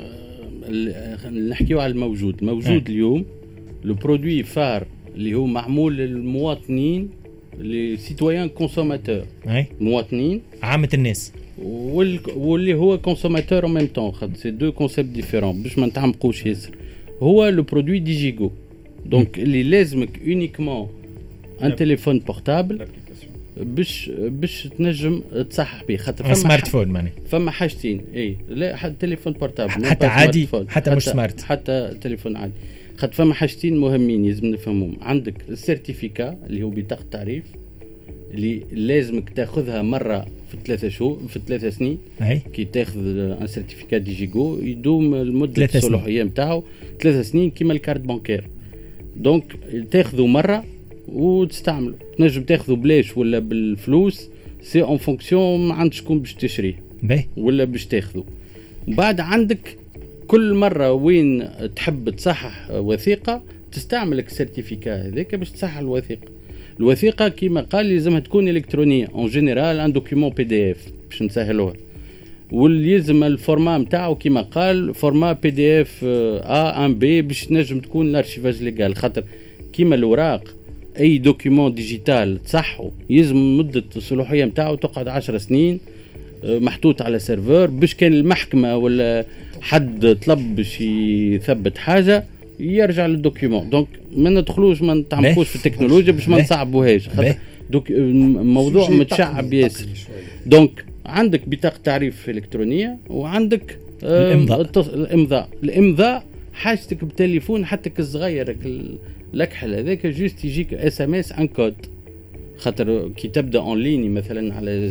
نحكيو على الموجود. موجود اليوم لو برودوي فار اللي هو معمول للمواطنين لي سيتويان كونسوماتور. مواطنين عامة الناس واللي هو كونسوماتور ان ميم طون. خاطر سي دو كونسيبت ديفيرون باش ما نتعمقوش ياسر. هو لو برودوي ديجيغو دونك اللي لازمك اونيكمون ان تليفون بورتابل باش باش تنجم تصحح به. خاطر فما سمارت فون معناها فما حاجتين. اي لا حتى تليفون بورتابل حتى عادي حتى, حتى مش سمارت حتى تليفون عادي. خاطر فما حاجتين مهمين لازم نفهمهم. عندك السيرتيفيكا اللي هو بطاقه التعريف اللي لازمك تاخذها مره في ثلاثة شهور في ثلاثة سنين. أي. كي تاخذ ان سيرتيفيكا ديجيغو يدوم المده الصلاحيه نتاعو ثلاثة سنين كيما الكارت بانكير. دونك تاخذه مره وتستعمله. تنجم تاخذه بلاش ولا بالفلوس سي اون فونكسيون ما عندك شكون باش تشريه ولا باش تاخذه. وبعد عندك كل مرة وين تحب تصحح وثيقة تستعمل السيرتيفيكا هذاك باش تصحح الوثيقة. الوثيقة كما قال لازمها تكون إلكترونية. ان جينيرال ان دوكيومون بي دي اف باش نسهلوها. واللي يلزم الفورما نتاعو كيما قال فورما بي دي اف ا ان بي باش تنجم تكون لارشيفاج ليغال. خاطر كيما الوراق اي دوكيومون ديجيتال تصحو يلزم مده الصلاحيه نتاعو تقعد عشر سنين محطوط على سيرفر، باش كان المحكمه ولا حد طلب باش يثبت حاجه يرجع للدوكيومون. دونك ما ندخلوش ما نتعمقوش في التكنولوجيا باش ما نصعبوهاش، خاطر دوك موضوع متشعب ياسر. دونك عندك بطاقه تعريف الكترونيه وعندك الامضاء. الامضاء الامضاء حاجتك بالتليفون حتى كصغير الاكحل هذاك جوست يجيك اس ام اس ان كود. خاطر كي تبدا اون ليني مثلا على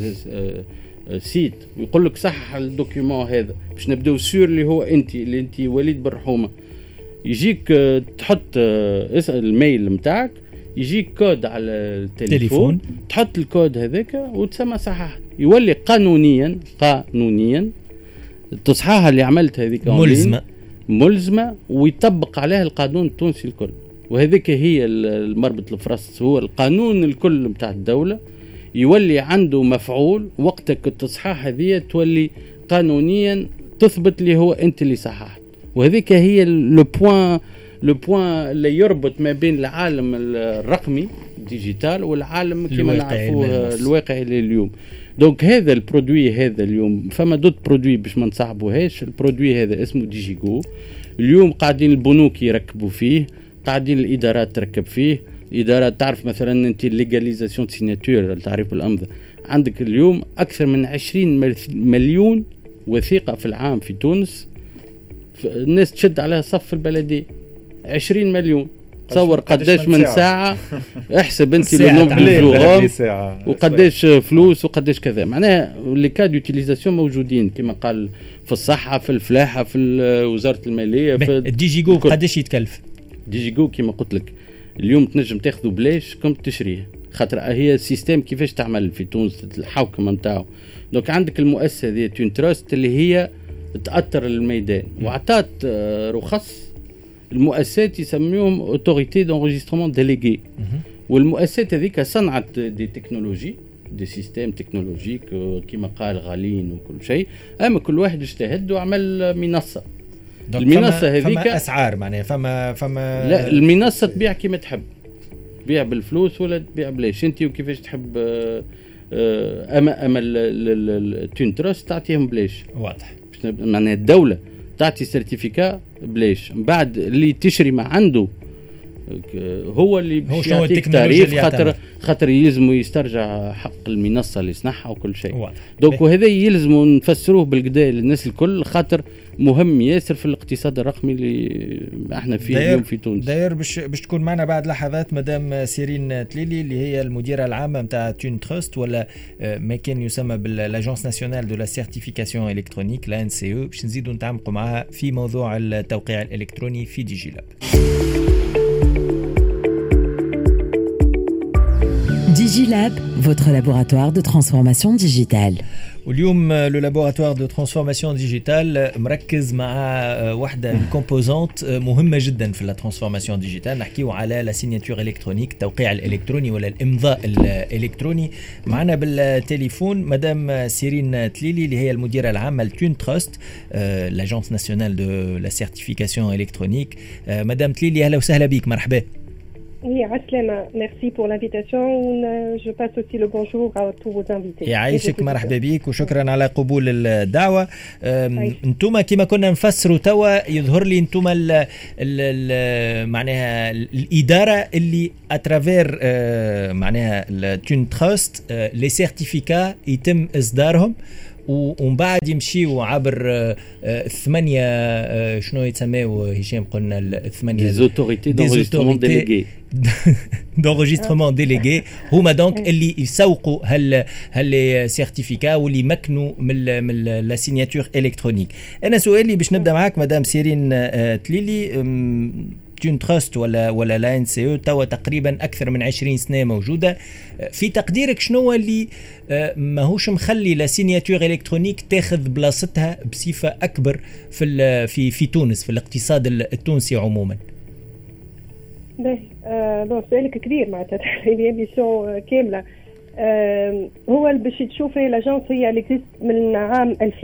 سيت ويقول لك صحح الدوكيومون هذا باش نبداو سور اللي هو انت اللي انت وليد بالرحومه، يجيك تحط الميل نتاعك يجيك كود على التليفون تحط الكود هذاك وتسمى صحح، يولي قانونيا قانونيا تصحيحها اللي عملت هذيك ملزمه ملزمه ويطبق عليها القانون التونسي الكل. وهذيك هي المربط الفرس، هو القانون الكل بتاع الدوله يولي عنده مفعول وقتك التصحيح هذه تولي قانونيا تثبت لي هو انت اللي صححت. وهذيك هي لو بوين لو بوين اللي يربط ما بين العالم الرقمي ديجيتال والعالم كما نعرفوه الواقعي اليوم. دونك هذا البرودوي هذا اليوم فما دوت برودوي باش ما نصعبوهاش. البرودوي هذا اسمه ديجيغو، اليوم قاعدين البنوك يركبوا فيه، قاعدين الادارات تركب فيه. الادارات تعرف مثلا انت الليغاليزاسيون سيناتور تعريف بالامضاء، عندك اليوم اكثر من عشرين مليون وثيقه في العام في تونس الناس تشد عليها صف البلديه. عشرين مليون، تصور قداش من ساعه احسب انت النوم وقداش فلوس وقداش كذا. معناها لي كاد يوتيليزاسيون موجودين كما قال في الصحه في الفلاحه في وزاره الماليه. في الديجيغو قداش يتكلف؟ ديجيغو كما قلت لك اليوم تنجم تاخذه بلاش كم تشريه، خاطر هي السيستم كيفاش تعمل في تونس الحوكمه نتاعو. دونك عندك المؤسسه دي تون تراست اللي هي تاثر الميدان وعطات رخص المؤسسات يسميهم اوتوريتي دونجسترمون ديليغي. والمؤسسات هذيك صنعت دي تكنولوجي دي سيستم تكنولوجيك كما قال غالين وكل شيء، اما كل واحد اجتهد وعمل منصه. المنصه هذيك فما اسعار معناها فما فما لا المنصه تبيع كيما تحب، تبيع بالفلوس ولا تبيع بلاش انت وكيفاش تحب. اما اما التون تراست تعطيهم بلاش واضح، معناها الدوله تعطي سيرتيفيكا بلاش، بعد اللي تشري ما عنده هو اللي هو يعطيك تعريف، خاطر خاطر يلزموا يسترجع حق المنصه اللي صنعها وكل شيء. دونك وهذا يلزموا نفسروه بالقدا للناس الكل، خاطر مهم ياسر في الاقتصاد الرقمي اللي احنا فيه اليوم في تونس. داير باش باش تكون معنا بعد لحظات مدام سيرين تليلي اللي هي المديره العامه نتاع تون تراست ولا ما كان يسمى بالاجونس ناسيونال دو لا سيرتيفيكاسيون الكترونيك لا ان سي او، باش نزيدوا نتعمقوا معها في موضوع التوقيع الالكتروني في ديجي لاب. DigiLab, votre laboratoire de transformation digitale. واليوم لو لابوراتوار دو ترانسفورماسيون ديجيتال مركز مع واحده من كومبوزونت مهمه جدا في لا ترانسفورماسيون ديجيتال. نحكيو على لا سيناتور الكترونيك، التوقيع الالكتروني ولا الامضاء الالكتروني. معنا بالتليفون مدام سيرين تليلي اللي هي المديره العامه لتون تراست لاجونس ناسيونال دو لا سيرتيفيكاسيون الكترونيك. مدام تليلي اهلا وسهلا بك، مرحبا. Oui, Aslema, merci pour l'invitation. Je passe aussi le bonjour à tous vos invités. يعيشك، مرحبا بك وشكرا على قبول الدعوة. انتم كما كنا نفسروا توا يظهر لي انتم ال ال معناها الإدارة اللي اترافير معناها التون تراست لي سيرتيفيكا يتم إصدارهم ومن بعد يمشيوا عبر الثمانية شنو يتسموا هشام قلنا الثمانية دي زوتوريتي دونجسترمون ديليغي دونجسترمون ديليغي هما دونك اللي يسوقوا هال هال سيرتيفيكا واللي يمكنوا من من لا سيناتور الكترونيك. انا سؤالي باش نبدا معك مدام سيرين تليلي، تون تراست ولا ولا لا ان سي او توا تقريبا اكثر من عشرين سنه موجوده. في تقديرك شنو اللي ماهوش مخلي لا سيناتور الكترونيك تاخذ بلاصتها بصفه اكبر في في في تونس في الاقتصاد التونسي عموما؟ باهي بون سؤالك كبير معناتها هي ميسيون كامله. أه هو باش تشوفي لاجونس هي اللي من عام ألفين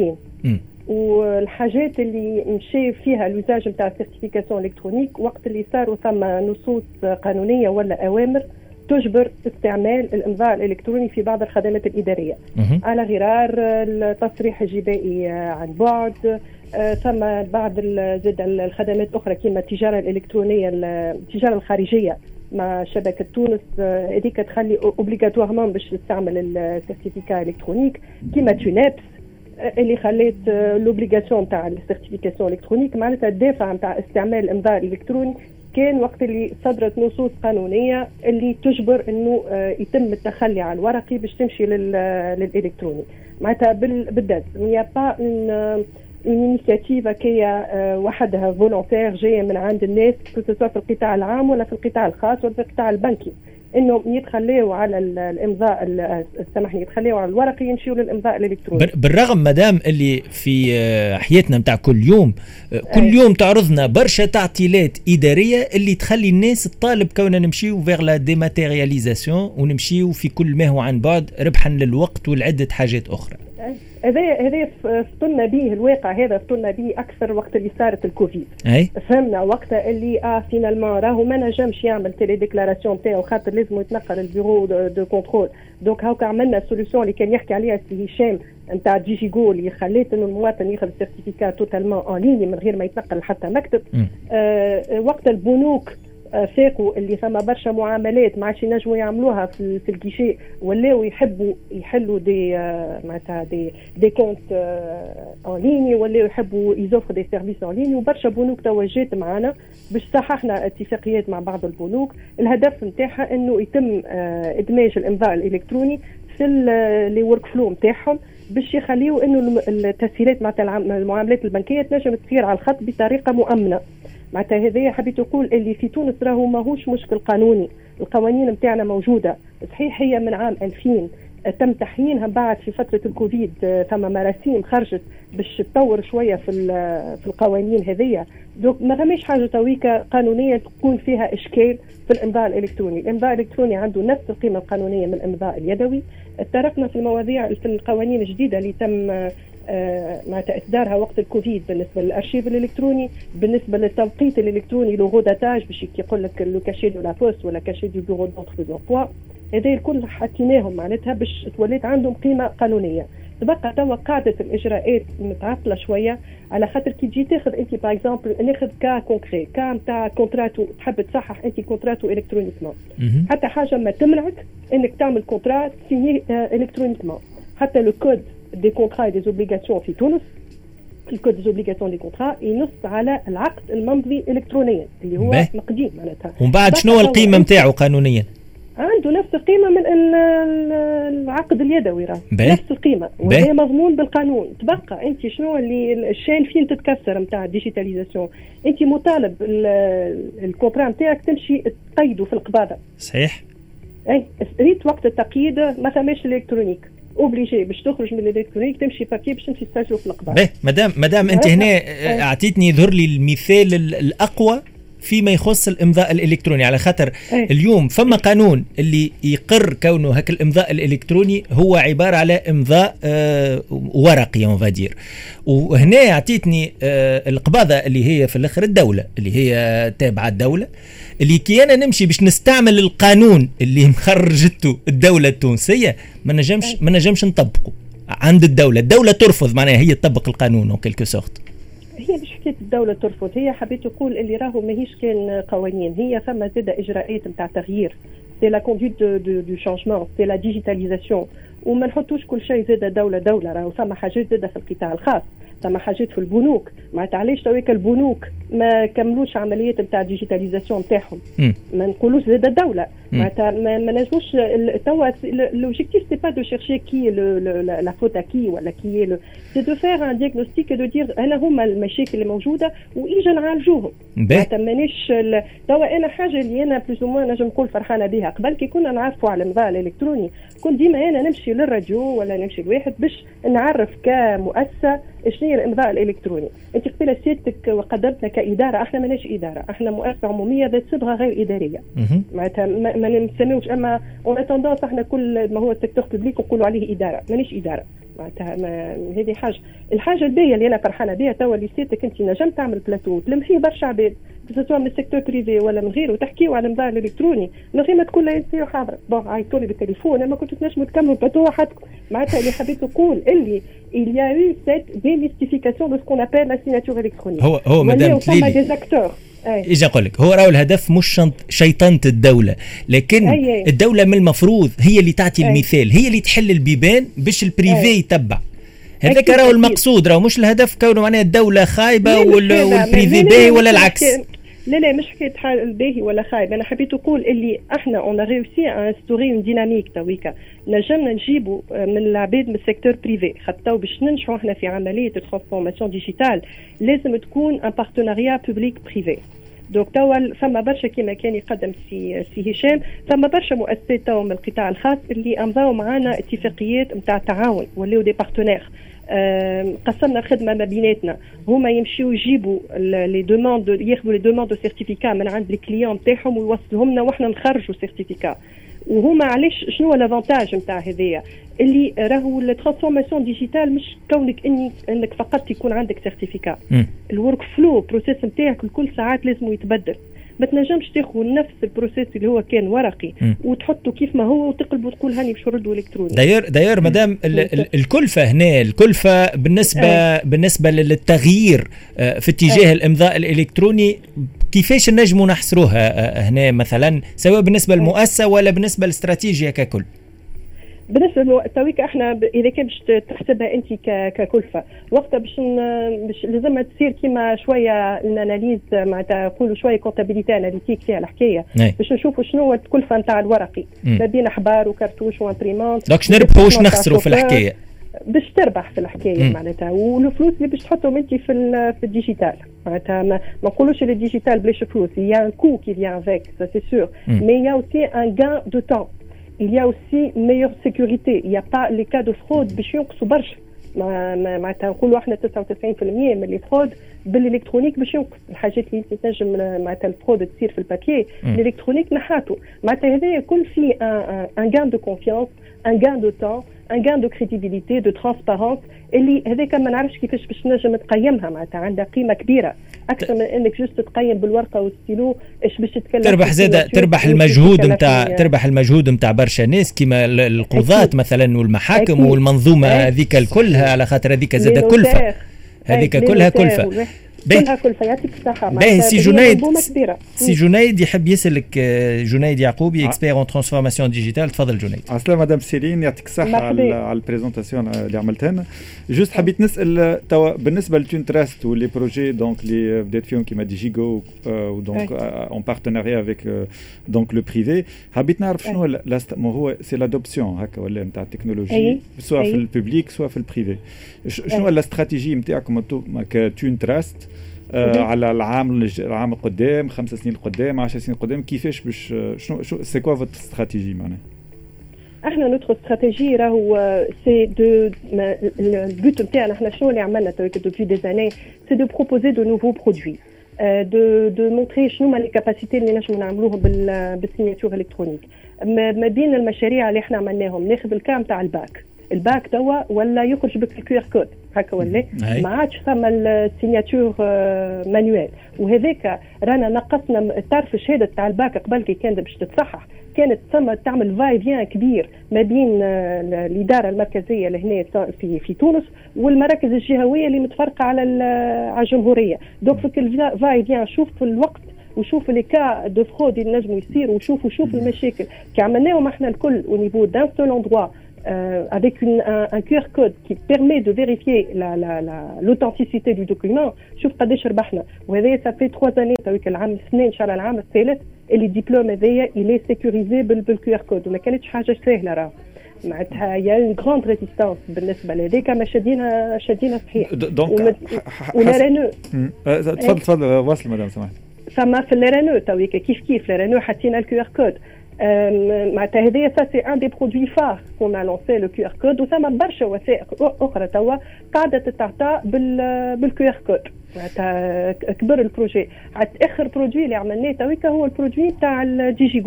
والحاجات اللي مشي فيها الوزاج نتاع السيرتيفيكاسيون الكترونيك وقت اللي صاروا ثم نصوص قانونيه ولا اوامر تجبر استعمال الامضاء الالكتروني في بعض الخدمات الاداريه على غرار التصريح الجبائي عن بعد. آه ثم بعض زاد الخدمات الاخرى كما التجاره الالكترونيه التجاره الخارجيه مع شبكه تونس هذيك آه تخلي اوبليغاتوارمون باش تستعمل السيرتيفيكا الكترونيك كما تونابس آه اللي خلات لوبليغاسيون تاع السيرتيفيكاسيون الكترونيك معناتها الدافع نتاع استعمال الامضاء الالكتروني كان وقت اللي صدرت نصوص قانونيه اللي تجبر انه آه يتم التخلي عن الورقي باش تمشي للالكتروني معناتها بالذات مي با انيشيتيف كي وحدها فولونتير جايه من عند الناس سواء في القطاع العام ولا في القطاع الخاص ولا في القطاع البنكي انه يتخليوا على الامضاء سامحني يتخليوا على الورقي يمشيوا للامضاء الالكتروني. بالرغم مدام اللي في حياتنا نتاع كل يوم كل يوم تعرضنا برشا تعطيلات اداريه اللي تخلي الناس تطالب كوننا نمشيو فيغ لا ديماتيرياليزاسيون ونمشيو في كل ما هو عن بعد ربحا للوقت ولعده حاجات اخرى. هذا هذا فطنا به الواقع هذا فطنا به اكثر وقت اللي صارت الكوفيد. أي. فهمنا وقتها اللي اه فينالمون راهو ما نجمش يعمل تيلي ديكلاراسيون تاعو خاطر لازم يتنقل البيرو دو كونترول. دونك هاكا عملنا سوليوشن اللي كان يحكي عليها سي هشام نتاع دي جي جو اللي خلات انه المواطن ياخذ السيرتيفيكا توتالمون اون ليني من غير ما يتنقل حتى مكتب. آه وقت البنوك فاقوا اللي ثم برشا معاملات ما عادش ينجموا يعملوها في في الكيشي ولاو يحبوا يحلوا دي معناتها دي دي كونت اون ليني ولاو يحبوا يزوفروا دي سيرفيس اون ليني وبرشا بنوك توجهت معنا باش صححنا اتفاقيات مع بعض البنوك. الهدف نتاعها انه يتم ادماج الامضاء الالكتروني في لي ورك فلو نتاعهم باش يخليوا انه التسهيلات مع المعاملات البنكيه تنجم تصير على الخط بطريقه مؤمنه. معناتها هذه حبيت نقول اللي في تونس راهو ماهوش مشكل قانوني، القوانين نتاعنا موجوده صحيح هي من عام ألفين تم تحيينها بعد في فتره الكوفيد ثم مراسيم خرجت باش تطور شويه في في القوانين هذيا. دوك ما فماش حاجه تويكا قانونيه تكون فيها اشكال في الامضاء الالكتروني. الامضاء الالكتروني عنده نفس القيمه القانونيه من الامضاء اليدوي. اتطرقنا في المواضيع في القوانين الجديده اللي تم آه مع إصدارها وقت الكوفيد بالنسبه للارشيف الالكتروني، بالنسبه للتوقيت الالكتروني لو داتاج باش يقول لك لو كاشي دو لا بوست ولا كاشي دو بيرو دونتر دومبوا. هذا الكل حطيناهم معناتها باش توليت عندهم قيمه قانونيه. تبقى توا قاعده الاجراءات متعطله شويه على خاطر كي تجي تاخذ انت باغ اكزومبل ناخذ كا كونكري كا نتاع كونتراتو تحب تصحح انت كونتراتو الكترونيكمون حتى حاجه ما تمنعك انك تعمل كونترات سيني الكترونيكمون. حتى لو كود دي كونترا اي دي اوبليغاسيون في تونس الكود دي اوبليغاسيون دي كونترا ينص على العقد الممضي الكترونيا اللي هو مقديم معناتها. ومن بعد شنو القيمه نتاعو قانونيا؟ عنده نفس القيمه من العقد اليدوي راه نفس القيمه وهي مضمون بالقانون. تبقى انت شنو اللي الشين فين تتكسر نتاع الديجيتاليزاسيون، انت مطالب الكونترا نتاعك تمشي تقيده في القباضه. صحيح. اي ريت وقت التقييد ما ثماش الالكترونيك اوبليجي باش تخرج من الالكترونيك تمشي بابي باش تمشي تسجلوا في القباضه. باهي مدام مدام انت هنا اعطيتني يظهر لي المثال الاقوى فيما يخص الامضاء الالكتروني على خاطر أيه. اليوم فما قانون اللي يقر كونه هك الامضاء الالكتروني هو عباره على امضاء آه ورقي اون فادير. وهنا اعطيتني آه القباضه اللي هي في الاخر الدوله اللي هي تابعه الدوله اللي كي انا نمشي باش نستعمل القانون اللي مخرجته الدوله التونسيه ما نجمش أيه. ما نجمش نطبقه عند الدوله. الدوله ترفض معناها هي تطبق القانون او كيلكو سورت. هي مش حكايه الدوله ترفض، هي حبيت تقول اللي راهو ماهيش كان قوانين، هي ثم زاد اجراءات نتاع تغيير. سي لا كوندويت دو دو شانجمون، سي لا ديجيتاليزاسيون. وما نحطوش كل شيء زاد دوله دوله، راهو ثم حاجات زاد في القطاع الخاص، ثم حاجات في البنوك. معناتها علاش تويك البنوك ما كملوش عمليات نتاع ديجيتاليزاسيون نتاعهم؟ ما نقولوش زاد الدوله معناتها ما نجموش توا. لوبجيكتيف سي با دو شيرشي كي لا فوت كي ولا كي سي دو فير ان دياغنوستيك دو دير انا هما المشاكل اللي موجوده واجا نعالجوهم. معناتها مانيش توا انا حاجه اللي انا بلوز او موان نجم نقول فرحانه بها. قبل كي كنا نعرفوا على الامضاء الالكتروني كنت ديما انا نمشي للراديو ولا نمشي لواحد باش نعرف كمؤسسه شنو هي الامضاء الالكتروني. انت قبل سيادتك وقدمتنا كاداره، احنا ماناش اداره، احنا مؤسسه عموميه ذات صبغه غير اداريه. معناتها ما نسميوش، اما اون اتوندونس احنا كل ما هو السيكتور بوبليك نقولوا عليه اداره، مانيش اداره. معناتها هذه حاجه. الحاجه الباهيه اللي انا فرحانه بها توا اللي سيتك انت نجم تعمل بلاتو تلم فيه برشا عباد سواء من السيكتور بريفي ولا من غيره تحكيوا على النظام الالكتروني من غير ما تكون لا يصير حاضر بون عيطوني بالتليفون انا كنت تنجموا تكملوا البلاتو وحدكم. معناتها اللي حبيت نقول اللي il y a eu cette démystification de ce qu'on appelle la signature électronique. هو هو مدام تليلي ايش اقول لك هو راهو الهدف مش شيطنة الدولة لكن أي. الدولة من المفروض هي اللي تعطي أي. المثال هي اللي تحل البيبان باش البريفي يتبع هذاك راهو المقصود راهو مش الهدف كونه معناها الدولة خايبة والبريفي باهي ولا العكس. لا لا مش حكايه حال الباهي ولا خايب انا حبيت نقول اللي احنا اون ريوسي ان ستوري اون ديناميك تويكا نجمنا نجيبوا من العباد من السيكتور بريفي خاطر باش ننجحوا احنا في عمليه الترانسفورماسيون ديجيتال لازم تكون ان بارتناريا بوبليك بريفي. دونك توا فما برشا كما كان يقدم سي سي هشام فما برشا مؤسسات توا من القطاع الخاص اللي امضاو معنا اتفاقيات نتاع تعاون ولاو دي بارتنير قسمنا خدمه ما بيناتنا هما يمشيو يجيبوا لي دوموند ياخذوا لي دوموند دو سيرتيفيكا من عند الكليون نتاعهم ويوصلهم لنا وحنا نخرجوا سيرتيفيكا. وهما علاش شنو الافونتاج نتاع هذيا اللي راهو الترانسفورماسيون ديجيتال مش كونك اني انك فقط يكون عندك سيرتيفيكا الورك فلو بروسيس نتاعك الكل ساعات لازم يتبدل ما تنجمش تاخذ نفس البروسيس اللي هو كان ورقي م. وتحطه كيف ما هو وتقلب وتقول هاني باش نردوا الكتروني. داير داير مدام الكلفه هنا الكلفه بالنسبه أه. بالنسبه للتغيير في اتجاه أه. الامضاء الالكتروني كيفاش نجموا نحصروها هنا مثلا سواء بالنسبه للمؤسسه ولا بالنسبه للاستراتيجيه ككل؟ بالنسبه للتويكا احنا ب... اذا كان باش تحسبها انت ك... ككلفه وقتها باش باش لازم تصير كيما شويه الاناليز معناتها نقولوا شويه كونتابيليتي اناليتيك فيها الحكايه باش نشوفوا شنو هو الكلفه نتاع الورقي ما بين احبار وكرتوش وامبريمونت دونك نربحوا واش نخسروا في الحكايه باش تربح في الحكايه معناتها والفلوس اللي باش تحطهم انت في في الديجيتال معناتها ما نقولوش لي ديجيتال بلاش فلوس il y a un coût qui vient avec ça c'est sûr mais il y a aussi un gain de temps. Il y a aussi une meilleure sécurité. Il n'y a pas les cas de fraude باش ينقصوا برشا. ما ما تنقولوا احنا تسعة وتسعين بالمئة من لي فرود بالالكترونيك باش ينقص الحاجات اللي تنجم معناتها الفرود تصير في البابيي الالكترونيك نحاتوا معناتها هذا كل فيه ان غان دو كونفيونس ان غان دو طون ان غان دو كريديبيليتي دو ترانسبارونس اللي هذاك ما نعرفش كيفاش باش نجم تقيمها معناتها عندها قيمه كبيره اكثر من انك جست تقيم بالورقه والستيلو ايش باش تتكلم تربح زاده تربح المجهود نتاع تربح المجهود نتاع برشا ناس كيما القضاة مثلا والمحاكم أكيد. والمنظومه هذيك كلها على خاطر هذيك زاده كلفه هذيك كلها كلفه كلها كلفه يعطيك الصحه باهي سي جنيد سي جنيد يحب يسالك جنيد يعقوبي اكسبير اون ترانسفورماسيون ديجيتال تفضل جنيد. عسلامة مدام سيرين يعطيك الصحه على على البريزونطاسيون اللي عملتها لنا. جوست حبيت نسال توا بالنسبه لتون تراست ولي بروجي دونك اللي بدات فيهم كيما ديجيغو دونك اون بارتناريا افيك دونك لو بريفي حبيت نعرف شنو ما هو سي لادوبسيون هكا ولا نتاع التكنولوجي سواء في الببليك سواء في البريفي شنو الاستراتيجيه نتاعكم كتون تراست آه على العام العام القدام خمس سنين القدام عشر سنين القدام كيفاش باش شنو شو سي كوا فوت استراتيجي معناها؟ احنا نوتر استراتيجي راهو سي دو البوت نتاعنا احنا شنو اللي عملنا دوبي دي زاني سي دو بروبوزي دو نوفو برودوي دو دو مونتري شنو هما لي كاباسيتي اللي نجموا نعملوهم بالسيناتور الكترونيك ما بين المشاريع اللي احنا عملناهم ناخذ الكام تاع الباك الباك توا ولا يخرج بك الكيو ار كود هكا ولا ما عادش ثم السيناتور مانويل وهذاك رانا نقصنا تعرف الشهاده تاع الباك قبل كي كانت باش تتصحح كانت ثم تعمل فاي فيان كبير ما بين الاداره المركزيه لهنا في في تونس والمراكز الجهويه اللي متفرقه على على الجمهوريه دوك في الفاي فيان شوف في الوقت وشوف لي كا دو فرود اللي نجموا يصيروا وشوفوا شوف المشاكل كي عملناهم احنا الكل au niveau d'un seul endroit Euh, avec une, un, un كيو ار code qui permet de vérifier la, la, la, l'authenticité du document شوف قداش ربحنا وهذا ça fait trois années تويك العام الاثنين ان شاء الله العام الثالث اللي الدبلوم هذايا il est sécurisé بالكيو ار كود وما كانتش حاجه سهله راه معناتها يا اون غراند ريزيستانس بالنسبه لهذيك ما شادينا شادينا صحيح دونك ولا رينو تفضل تفضل واصل مدام سمحت فما في الرينو تويك كيف كيف الرينو حطينا الكيو ار كود معناتها هذايا ça c'est un des produits phares qu'on a lancé le كيو ار code وثم برشا وثائق اخرى توا قاعده تتعطى بال بالكيو ار كود معناتها كبر البروجي عاد اخر بروجي اللي عملناه تويكا هو البروجي تاع الديجيغو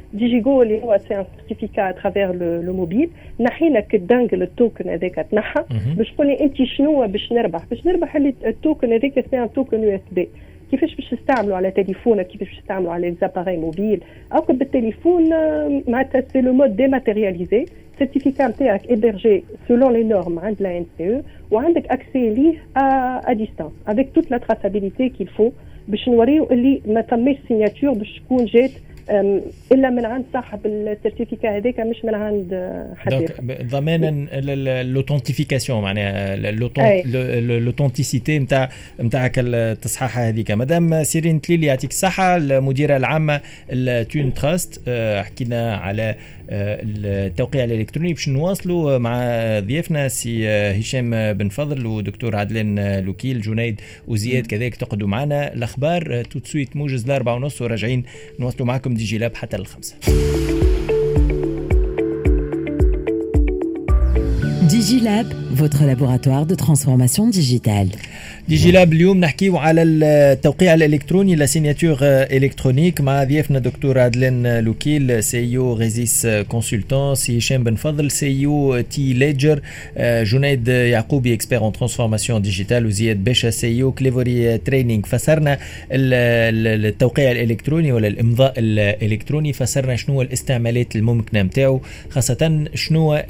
ديجيغو اللي هو سي ان سيرتيفيكا اترافير لو موبيل، نحينا كدانجل التوكن هذاك تنحى باش تقول لي انت شنو باش نربح باش نربح اللي التوكن هذاك سي ان توكن يو اس بي. كيفاش باش تستعملوا على تليفونك، كيفاش باش تستعملوا على ليزاباري موبيل او بالتليفون، معناتها سي لو مود ديماتيرياليزي. السيرتيفيكا نتاعك ابيرجي سولون لي نورم عند لا ان سي او، وعندك اكسي ليه ا ديستانس افيك توت لا تراسابيليتي كيل فو باش نوريو اللي ما تمش سيناتور باش تكون جات الا من عند صاحب السيرتيفيكا هذاك مش من عند حد اخر. ضمانا لوثنتيفيكاسيون معناها لوثنتيسيتي نتاع نتاعك التصحيحه هذيك. مدام سيرين تليلي يعطيك الصحه، المديره العامه التون تراست، حكينا على التوقيع الالكتروني. باش نواصلوا مع ضيافنا سي هشام بن فضل ودكتور عدلان لوكيل، جنيد وزياد كذلك تقعدوا معنا. الاخبار تو سويت موجز الاربعة ونص وراجعين نواصلوا معكم ديجي لاب حتى الخمسة. ديجي لاب votre laboratoire de transformation digitale. ديجي لاب اليوم نحكيو على التوقيع الالكتروني، لا سيناتور الكترونيك، مع ضيافنا دكتور عدلان لوكيل سيو غيزيس كونسلتون، سي هشام بن فضل سيو تي ليجر، جنيد يعقوبي اكسبير اون ترانسفورماسيون ديجيتال، وزياد باشا سيو كليفوري تريننج. فسرنا التوقيع الالكتروني ولا الامضاء الالكتروني، فسرنا شنو الاستعمالات الممكنه نتاعو، خاصه شنو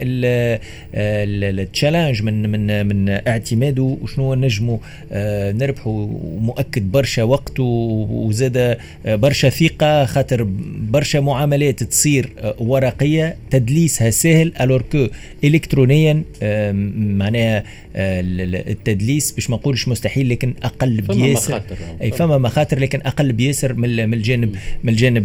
التشالنج من من من اعتماده وشنو نجموا نربحوا، ومؤكد برشا وقت وزاد برشا ثقة، خاطر برشا معاملات تصير ورقية تدليسها سهل، الور كو الكترونيا معناها التدليس باش ما نقولش مستحيل لكن اقل بياسر. اي فما مخاطر لكن اقل بياسر من الجانب من الجانب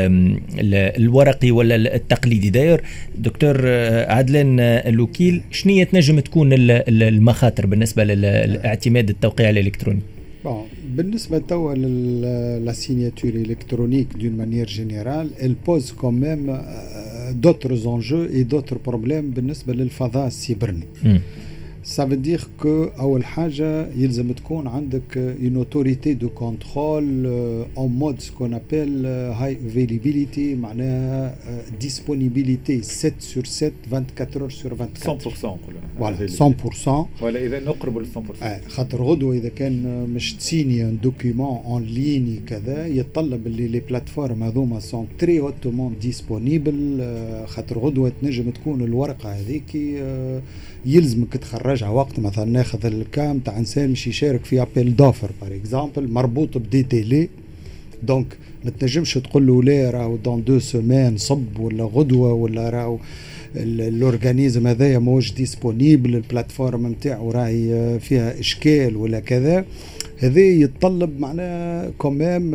الورقي ولا التقليدي. داير دكتور عدلان لوكيل، شنية تنجم تكون المخاطر بالنسبة للاعتماد التوقيع الالكتروني؟ Bon, بالنسبة توا la signature électronique d'une manière générale, elle pose quand même euh, d'autres enjeux et d'autres problèmes بالنسبة للفضاء السيبرني. Mm. Ça veut dire que أول حاجة يلزم تكون عندك une autorité de contrôle en mode ce qu'on appelle high availability، معناها disponibilité sept sur sept vingt-quatre heures sur vingt-quatre. cent pour cent. voilà cent pour cent. ولا إذا نقرب ل cent pour cent. خاطر غدوة إذا كان مش تسيني un document en ligne كذا يتطلب اللي لي بلاتفورم هذوما sont très hautement disponibles، خاطر غدوة تنجم تكون الورقة هذيك يلزمك تخرجها وقت مثلا ناخذ الكام تاع انسان مش يشارك في ابيل دوفر بار اكزامبل مربوط بدي تيلي، دونك ما تنجمش تقول له لا راهو دون دو سيمين صب ولا غدوه ولا راهو الاورغانيزم هذايا موش ديسپونيبل، البلاتفورم نتاعو راهي فيها اشكال ولا كذا. هذا يتطلب معنا كومام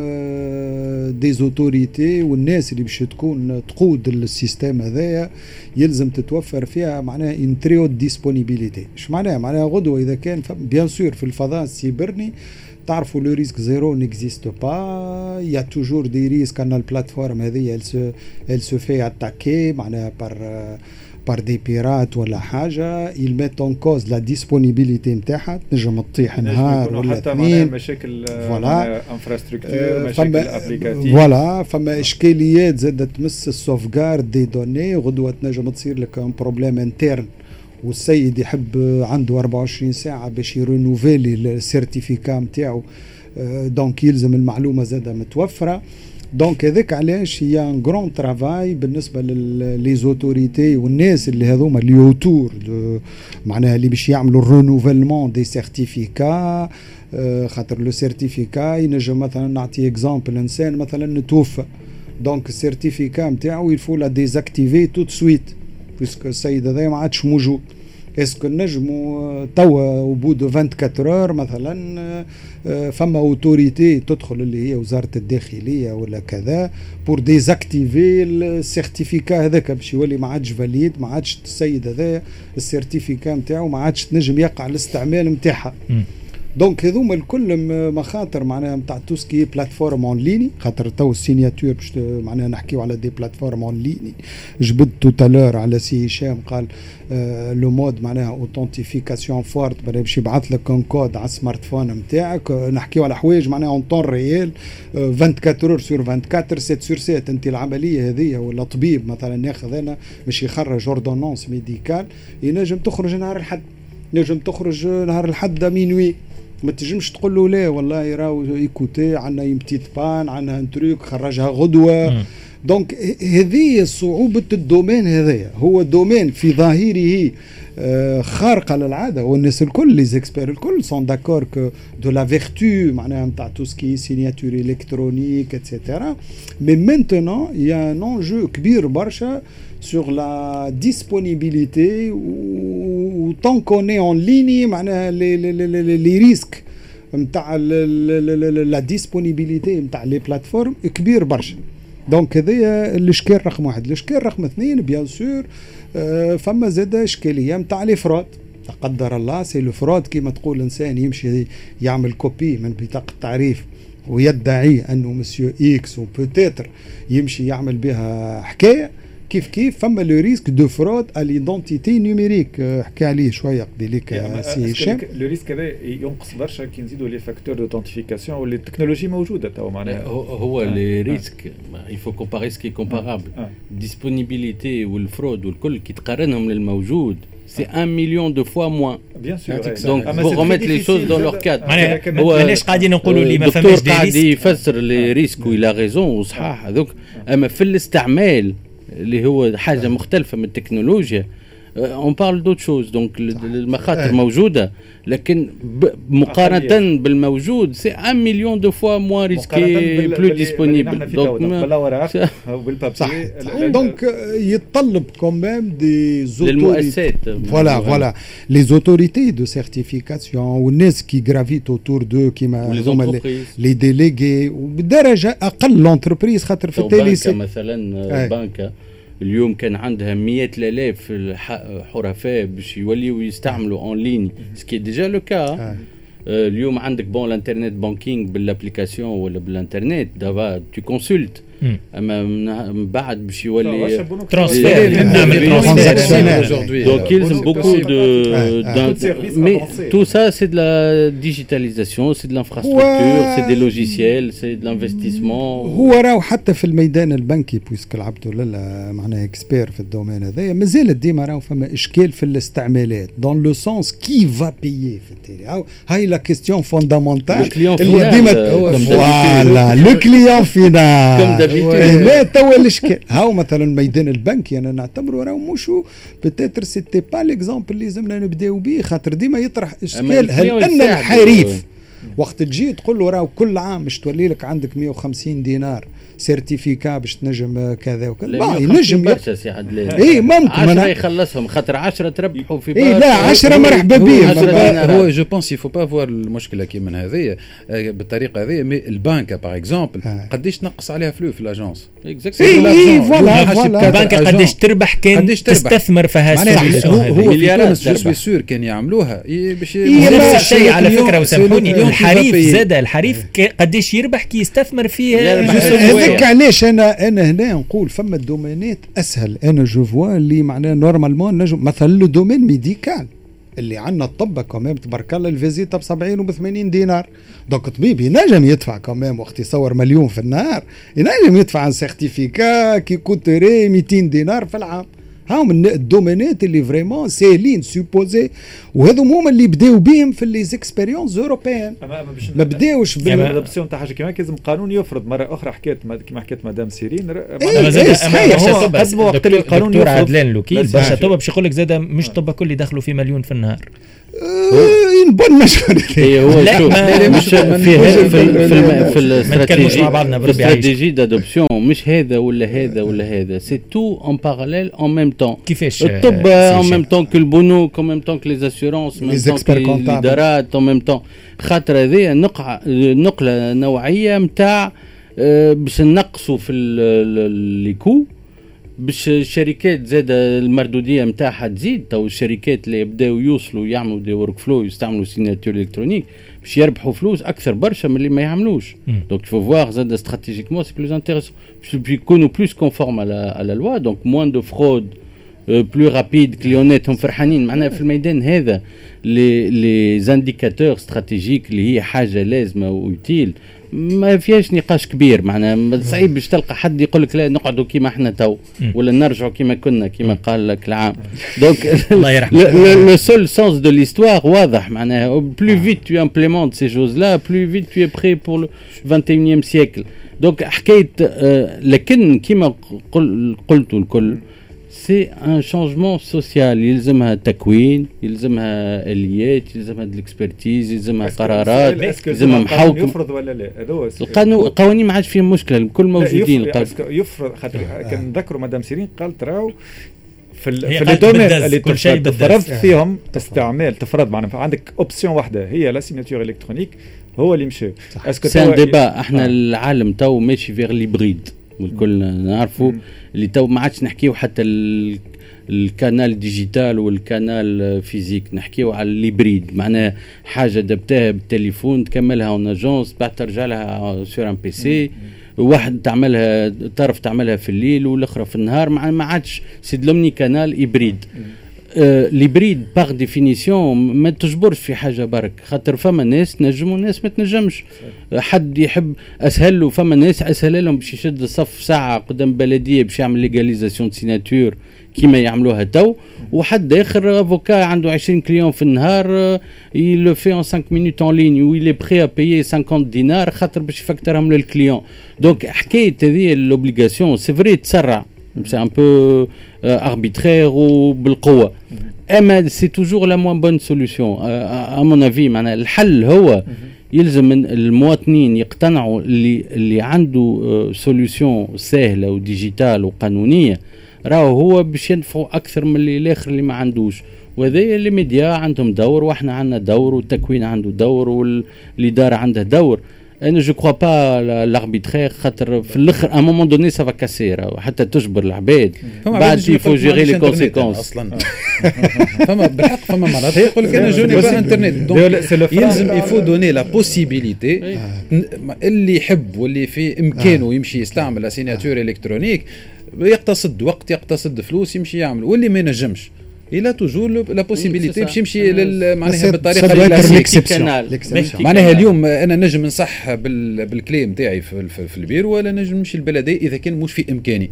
دي زوتوريتي، والناس اللي باش تكون تقود السيستم هذايا يلزم تتوفر فيها معناها ان تريو ديسپونيبيليتي. اش معناها؟ معناها غدوه اذا كان بيان سور في الفضاء السيبرني تعرفوا لو ريسك زيرو نيكزيست با، يا توجور دي ريسك ان البلاتفورم هذه ال سو ال سو في اتاكي معناها بار بار دي بيرات ولا حاجه، يلميت اون كوز لا ديسپونيبيليتي نتاعها، تنجم تطيح نهار ولا اثنين، مشاكل فوالا انفراستركتور، مشاكل ابليكاتيف، فوالا فما اشكاليات زادت تمس السوفغارد دي دوني. غدوه تنجم تصير لك ان بروبليم انترن والسيد يحب عنده أربعة وعشرين ساعة باش يرونوفيلي السيرتيفيكا نتاعو، دونك يلزم المعلومة زادة متوفرة. دونك هذاك علاش هي ان غران ترافاي بالنسبة لليزوتوريتي والناس اللي هذوما اللي اوتور معناها اللي باش يعملوا الرونوفيلمون دي سيرتيفيكا، خاطر لو سيرتيفيكا ينجم مثلا نعطي اكزامبل انسان مثلا نتوفى، دونك السيرتيفيكا نتاعو يلفو لا ديزاكتيفي تو سويت بيسك السيد هذا ما عادش موجود. اسكو نجموا توا وبود أربعة وعشرين مثلا فما اوتوريتي تدخل اللي هي وزاره الداخليه ولا كذا بور ديزاكتيفي السيرتيفيكا هذاك باش يولي ما عادش فاليد، ما عادش السيد هذا السيرتيفيكا نتاعو ما عادش تنجم يقع الاستعمال نتاعها. دونك هذوما الكل مخاطر معناها نتاع تو سكي بلاتفورم اون ليني، خاطر تو السيناتور باش معناها نحكيو على دي بلاتفورم اون ليني. جبت تو تالور على سي هشام قال آه لو مود معناها اوثنتيفيكاسيون فورت باش يبعث لك كون كود على السمارت فون نتاعك. آه نحكيو على حوايج معناها اون طون ريال آه أربعة وعشرين اور سور أربعة وعشرين سبعة سور سبعة. انت العمليه هذه ولا طبيب مثلا ناخذ انا باش يخرج اوردونونس ميديكال ينجم تخرج نهار الحد، نجم تخرج نهار الحد مينوي، ما تجمش تقول له لا والله راهو ايكوتي عندنا يمتيت بان عندنا ان تروك خرجها غدوه. دونك هذه صعوبه الدومين هذايا، هو دومين في ظاهره آه خارقه للعاده، والناس الكل لي زيكسبير الكل سون داكور كو دو لا فيرتو معناها نتاع تو سكي سيناتور الكترونيك اتسيتيرا. مي مانتونون يا ان انجو كبير برشا sur la disponibilité ou tant qu'on est en ligne معناها les les les les risques نتاع la disponibilité نتاع les plateformes كبير برشا. دونك هذايا الاشكال رقم واحد. الاشكال رقم اثنين بيان سور آه فما زاد اشكاليه نتاع لي فراد، لا قدر الله سي لو فراد كيما تقول انسان يمشي يعمل كوبي من بطاقه التعريف ويدعي انه مسيو اكس وبوتيتر يمشي يعمل بها حكايه. كيف كيف فما لو ريسك دو فرود ا ليدونتيتي نيميريك حكى عليه شويه قبيليك سي هشام. لو ريسك هذا ينقص برشا كي نزيدوا لي فاكتور دوتنتيفيكاسيون واللي التكنولوجي موجوده تو معناها. هو لي ريسك يفو كومباري سكي كومبارابل ديسبونيبيليتي والفرود والكل كي تقارنهم للموجود سي un million de fois moins. Bien sûr. Donc pour remettre les choses dans leur cadre. ماناش قاعدين نقولوا اللي ما فماش دي ريسك. يفسر لي ريسك ولا ريزون وصحاح هذوك، اما في الاستعمال اللي هو حاجه مختلفه من التكنولوجيا اون بارل دوت شوز. دونك المخاطر موجوده لكن مقارنه بالموجود سي un million de fois moins risqué plus disponible. دونك بالورق وبالبابي دونك يتطلب كومام دي للمؤسسات فوالا فوالا لي زوتوريتي دو سيرتيفيكاسيون والناس كي غرافيت اوتور دو كيما لي ديليغي وبدرجه اقل لونتربريز خاطر في التالي مثلا بنكه اليوم كان عندها مئات الالاف حرفاء باش يوليوا يستعملوا اون لين سكي ديجا لو كا. اليوم عندك بون الانترنت بانكينغ بالابليكاسيون ولا بالانترنت دابا تو كونسلت، اما من بعد باش يولي ترانسفير aujourd'hui. Donc ils ont beaucoup de mais tout ça c'est de la digitalisation, c'est de l'infrastructure, c'est des logiciels, c'est de l'investissement. هو راهو حتى في الميدان البنكي بويسك العبد ولا معناها اكسبير في الدومين هذايا مازال ديما راهو فما اشكال في الاستعمالات دون لو سونس كي فا بايي في التالي. هاي لا كيستيون فوندامونتال اللي ديما فوالا لو كليون فينال لا توا الاشكال. هاو مثلا الميدان البنكي انا نعتبره راهو مشو بتاتر سيتي با ليكزامبل اللي لازمنا نبداو به، خاطر ديما يطرح اشكال هل ان الحريف وقت تجي تقول له راهو كل عام باش تولي لك عندك مئة وخمسين دينار سيرتيفيكا باش تنجم كذا وكذا با ينجم برشا سي عدلان. اي ممكن عشرة يخلصهم خاطر عشرة تربحوا في اي لا عشرة مرحبا بهم. هو جو بونس يفو با فوار المشكله كيما هذيا بالطريقه هذيا. مي البنكه باغ اكزومبل قداش تنقص عليها فلوس في لاجونس. اي فوالا فوالا البنكه قداش تربح كان تستثمر في هذا هو مليارات جو سوي سور كان يعملوها باش نفس الشيء على فكره. وسامحوني الحريف زاد الحريف قداش يربح كي يستثمر فيه. هذاك علاش انا انا هنا نقول فما الدومينات اسهل. انا جو فوا اللي معناه نورمالمون نجم مثلا لو دومين ميديكال اللي عندنا الطب كمان تبارك الله الفيزيتا ب سبعين وب ثمانين دينار. دونك طبيب ينجم يدفع كمان وقت يصور مليون في النهار ينجم يدفع عن سيرتيفيكا كي كوتري مئتين دينار في العام. ها من الدومينات اللي فريمون سيلين سوبوزي وهذوم هما اللي بداو بهم في لي زيكسبيريونس اوروبيان. ما بداوش بالادابسيون تاع حاجه كيما لازم قانون يفرض مره اخرى. حكيت كيما حكيت مدام سيرين بس وقت القانون يفرض عدلان لوكيل برشا طب باش يقول لك زاد مش طب كل يدخلوا في مليون في النهار. ينبون مشكلة هو مش في في الاستراتيجي دادوبسيون مش هذا ولا هذا ولا هذا سي تو اون باراليل اون ميم طون. كيفاش الطب اون ميم طون كو البنوك اون ميم طون كو لي زاسيورونس ميم طون كو الادارات اون ميم طون. خاطر هذه نقعه نقله نوعيه نتاع باش نقصوا في لي كو باش الشركات زاد المردوديه نتاعها تزيد. تو الشركات اللي يبداو يوصلوا يعملوا دي ورك فلو يستعملوا سيناتور الكترونيك باش يربحوا فلوس اكثر برشا من اللي ما يعملوش. دونك فو فوار زاد استراتيجيكمون سي بلوز انتريسون باش يكونوا بلوس كونفورم على على لوا. دونك موان دو فرود بلو رابيد كليونات هم فرحانين معناها في الميدان هذا. لي لي زانديكاتور استراتيجيك اللي هي حاجه لازمه ويوتيل ما فيهاش نقاش كبير. معناها صعيب باش تلقى حد يقول لك لا نقعدوا كيما احنا تو ولا نرجعوا كيما كنا كيما قال لك العام. دونك الله يرحمه لو سول سونس دو ليستوار واضح. معناها بلو فيت تو امبليمونت سي جوز لا بلو فيت تو بري بور لو vingt et unième سيكل. دونك حكايه لكن كيما قلتوا الكل سي ان شانجمون سوسيال يلزمها تكوين يلزمها اليات يلزمها الاكسبرتيز يلزمها قرارات يلزمها محاوكه. يفرض ولا لا؟ هذا القانون القوانين ما عادش فيهم مشكله الكل موجودين. يفرض, يفرض خاطر كان نذكروا مدام سيرين قالت راهو في في الدومين اللي تفرض فيهم استعمال تفرض معناها عندك اوبسيون واحده هي لا سيناتور الكترونيك هو اللي مشى. اسكو سان ديبا احنا آه. العالم تو ماشي فيغ ليبريد والكل نعرفوا اللي تو ما عادش نحكيو حتى الكانال ديجيتال والكانال فيزيك نحكيو على الليبريد. معناها حاجه دبتها بالتليفون تكملها اون اجونس بعد ترجع لها سور ان بي سي واحد تعملها طرف تعملها في الليل والاخرى في النهار. ما عادش سي دلومني كانال هيبريد. آه ليبريد باغ ديفينيسيون ما تجبرش في حاجه برك خاطر فما ناس نجم وناس ما تنجمش. حد يحب اسهل له فما ناس اسهل لهم باش يشد صف ساعه قدام بلديه باش يعمل ليغاليزاسيون سيناتور كيما يعملوها تو. وحد اخر افوكا عنده عشرين كليون في النهار يلو في ان خمسة مينوت اون لين ويلي بري ا بايي خمسين دينار خاطر باش يفكترهم للكليون. دونك حكايه هذه لوبليغاسيون سي فري تسرع سي ان بو arbitraire وبالقوه. اما سي توجور لا موان بون سوليوشن ا مون افي. معناها الحل هو يلزم من المواطنين يقتنعوا اللي اللي عنده سوليوشن سهله وديجيتال وقانونيه راهو هو باش ينفعوا اكثر من اللي الاخر اللي ما عندوش. وهذا اللي ميديا عندهم دور واحنا عندنا دور والتكوين عنده دور والاداره عندها دور. انا جو كرو با لاربيترير خاطر في الاخر ا مومون دوني سا فا كاسير حتى تجبر العباد بعد يفو جيري لي كونسيكونس اصلا. فما بالحق فما مرات يقول لك انا جوني با انترنت دونك يلزم يفو دوني لا بوسيبيليتي اللي يحب واللي في امكانه يمشي يستعمل لا سيناتور الكترونيك يقتصد وقت يقتصد فلوس يمشي يعمل. واللي ما ينجمش إلا توجور لا بوسيبيليتي باش يمشي معناها بالطريقه اللي معناها اليوم انا نجم نصح بالكلي نتاعي في, في البيرو ولا نجم نمشي البلديه اذا كان مش في امكاني.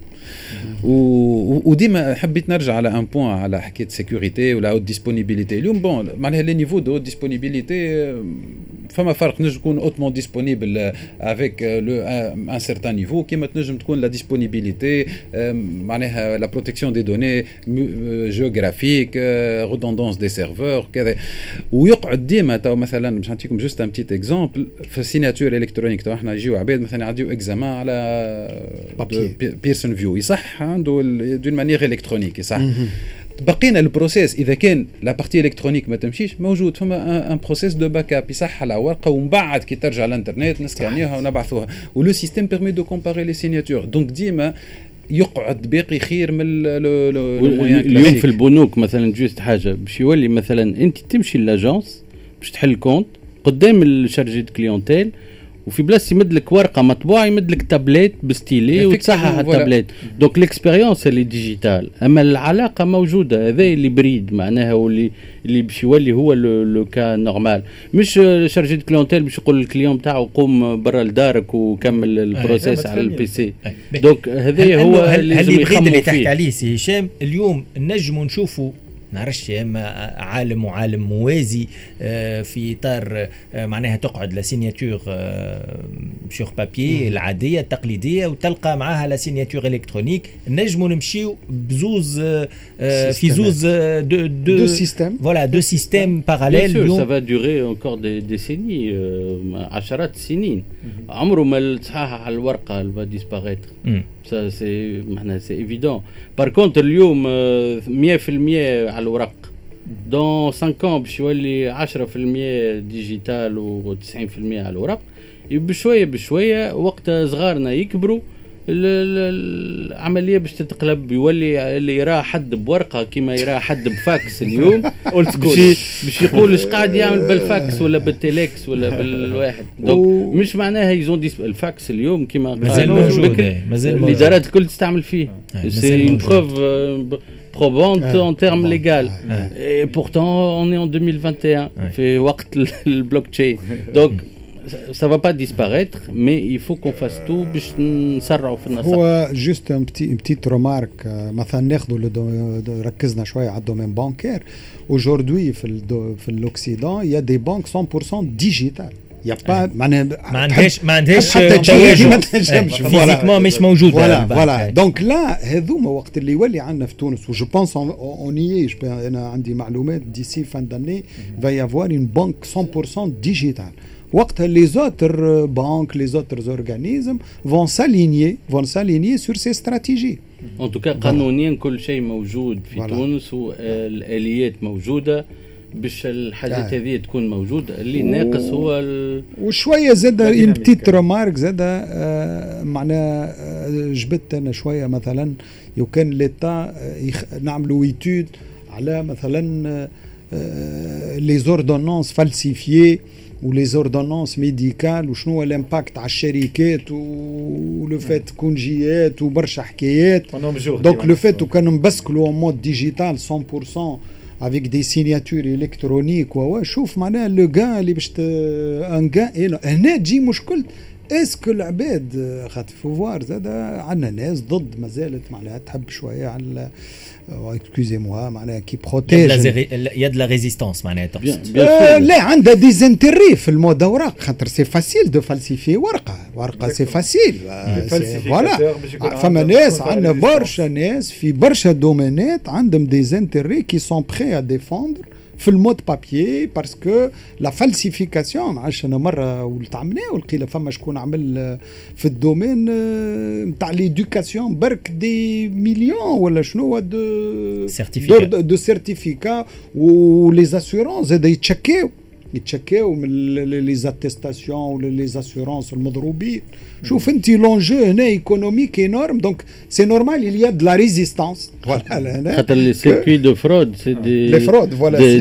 وديما حبيت نرجع على ان بوين على حكايه سيكوريتي ولا اوت ديسپونيبيليتي. اليوم بون معناها لي نيفو دو ديسپونيبيليتي فما فرق. نجم يكون اوتمون ديسپونيبل افيك لو ان سيرتان نيفو كيما تنجم تكون لا ديسپونيبيليتي معناها لا بروتيكسيون دي دوني جيوغرافيك ريدوندونس دي سيرفور كذا. ويقعد ديما تو مثلا باش نعطيكم جوست ان بتيت اكزامبل في السيناتور الكترونيك. تو احنا نجيو عباد مثلا يعديو اكزامان على بيرسون فيو يصح عنده دون مانيير الكترونيك صح. بقينا البروسيس اذا كان لا بارتي الكترونيك ما تمشيش موجود فما ان بروسيس دو باك اب يصح على ورقه ومن بعد كي ترجع الانترنت نسكانيها ونبعثوها. ولو سيستيم بيرمي دو كومباري لي سيناتور. دونك ديما يقعد باقي خير من اليوم في البنوك مثلا جوست حاجه باش يولي مثلا انت تمشي لاجونس باش تحل كونت قدام الشارجي كليونتيل وفي بلاصه يمد لك ورقه مطبوعه يمد لك تابليت بستيلي وتصحح التابليت. دونك ليكسبيريونس اللي ديجيتال اما العلاقه موجوده. هذا اللي بريد معناها واللي اللي باش يولي هو لو كا نورمال مش شارجي كليونتيل باش يقول للكليون تاعو قوم برا لدارك وكمل البروسيس على البي سي. دونك هذا هو اللي بريد اللي تحكي عليه سي هشام. اليوم نجموا نشوفوا نعرفش يا اما عالم وعالم موازي في اطار معناها تقعد لا سيناتور سور بابي العاديه التقليديه وتلقى معاها لا سيناتور الكترونيك. نجموا نمشيو بزوز في زوز دو دو سيستم فوالا دو سيستم باراليل. اليوم سا فا دوري انكور دي ديسيني عشرات السنين عمره ما تصحح على الورقه الفا ديسباريتر. ça c'est معناها c'est évident. par contre اليوم مية بالمية على الورق dans cinq ans باش يولي عشرة بالمية ديجيتال و تسعين بالمية على الورق. بشويه بشويه وقت صغارنا يكبروا العمليه باش تتقلب، يولي اللي يراه حد بورقه كما يراه حد بفاكس اليوم باش يقول ايش قاعد يعمل بالفاكس ولا بالتيليكس ولا بالواحد. دونك مش معناها يزون الفاكس اليوم كما مازال موجود، مازال الادارات الكل تستعمل فيه. سي اون بروف probante en termes légaux. Et pourtant, on est en deux mille vingt et un, في وقت البلوكتشين. Donc, ça va pas disparaître, mais il faut qu'on fasse tout باش نسرعوا في النسق. هو juste un petit une petite remarque. مثلا ناخذوا ركزنا شويه على الدومين بانكير. Aujourd'hui في ال في l'Occident, il y a des banques cent pour cent digitales. يا با معناها ما عندهاش ما عندهاش تواجد فيزيكمون مش موجود. فوالا فوالا دونك لا هذوما وقت اللي يولي عندنا في تونس وجو بونس اون اي انا عندي معلومات ديسي فان داني va y avoir une banque cent pour cent digitale. وقتها les autres banques les autres organismes vont s'aligner vont s'aligner sur ces stratégies. en tout cas قانونيا كل شيء موجود في تونس والآليات موجودة باش الحاجات هذه تكون موجوده. اللي ناقص هو ال... وشويه زاد ان بتيت ريمارك زاد آه معناها آه جبت انا شويه مثلا لو كان ليتا يخ... نعملوا ايتود على مثلا آه لي زوردونونس فالسيفيي ولي زوردونونس ميديكال وشنو هو الامباكت على الشركات ولو فات تكون جيات وبرشا حكايات. دونك لو فات وكانوا مبسكلوا اون مود ديجيتال مية بالمية avec des signatures électroniques و شوف معناها لو غان اللي باش ان غان هنا تجي مشكل اسكو العباد خاطر فوار زاد عندنا ناس ضد مازالت معناها تحب شويه على اكسكوزي موا معناها كي بروتيج يد لا ريزيستانس معناها تقصد آه لا عندها دي زانتيري في المود اوراق خاطر سي فاسيل دو فالسيفي ورقه ورقه سي فاسيل فوالا فما ناس عندنا برشا ناس في برشا دومينات عندهم دي زانتيري كي سون بري ا ديفوندر في المود بابيي باسكو لا فالسيفيكاسيون معاش انا مره ولت عملناه ولقينا فما شكون عمل في الدومين نتاع ليدوكاسيون برك دي مليون ولا شنو دو سيرتيفيكا دو سيرتيفيكا ولي اسيورونس زاد يتشكاو يتشكاو من لي زاتيستاسيون ولا لي اسيورونس المضروبين. شوف انت لونجو هنا ايكونوميك انورم دونك سي نورمال il y a de la résistance voilà خاطر لي سيركوي دو فرود سي دي لي فرود فوالا دي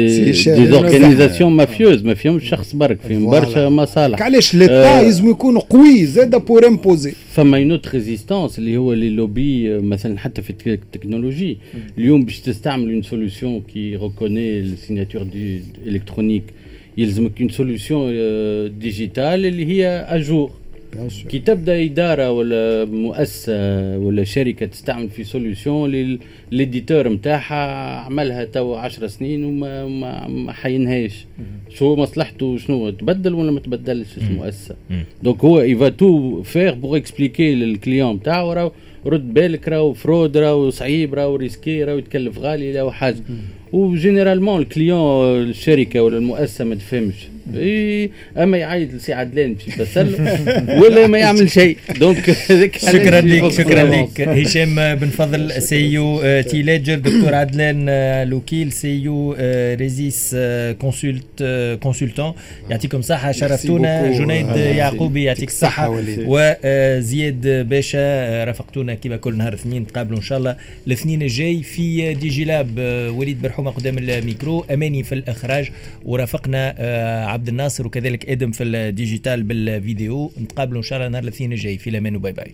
دي اورغانيزاسيون مافيوز ما فيهمش شخص برك فيهم برشا مصالح. علاش ليتا لازم يكون قوي زاد بور امبوزي. فما ينوت ريزيستانس اللي هو لي لوبي مثلا حتى في التكنولوجي اليوم باش تستعمل اون سوليوشن كي ريكوني السيناتور دي الكترونيك يلزمك اون سوليوشن ديجيتال اللي هي اجور. كي تبدا اداره ولا مؤسسه ولا شركه تستعمل في سوليوشن للإديتور نتاعها عملها تو عشر سنين وما ما, ما حينهاش شو مصلحته شنو تبدل ولا ما تبدلش المؤسسه. دونك هو يفا تو فير بور اكسبليكي للكليون نتاعو راهو رد بالك راهو فرود راهو صعيب راهو ريسكي راهو يتكلف غالي راهو حاجه. وجينيرالمون الكليون الشركه ولا المؤسسه ما تفهمش إيه اما يعيط لسي عدلان باش يبسل ولا ما يعمل شيء. دونك شكرا لك شكرا لك هشام بن فضل سيو تي ليجر دكتور عدلان الوكيل سيو ريزيس كونسلت كونسلتون يعطيكم صحه شرفتونا. جنيد يعقوبي يعطيك الصحه وزياد باشا رافقتونا كما كل نهار اثنين. نتقابلوا ان شاء الله الاثنين الجاي في دي جي لاب. وليد برحومه قدام الميكرو اماني في الاخراج ورافقنا عبد الناصر وكذلك ادم في الديجيتال بالفيديو. نتقابلوا ان شاء الله نهار الاثنين الجاي في الامان وباي باي.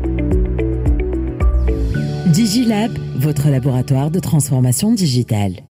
DigiLab, votre laboratoire de transformation digitale.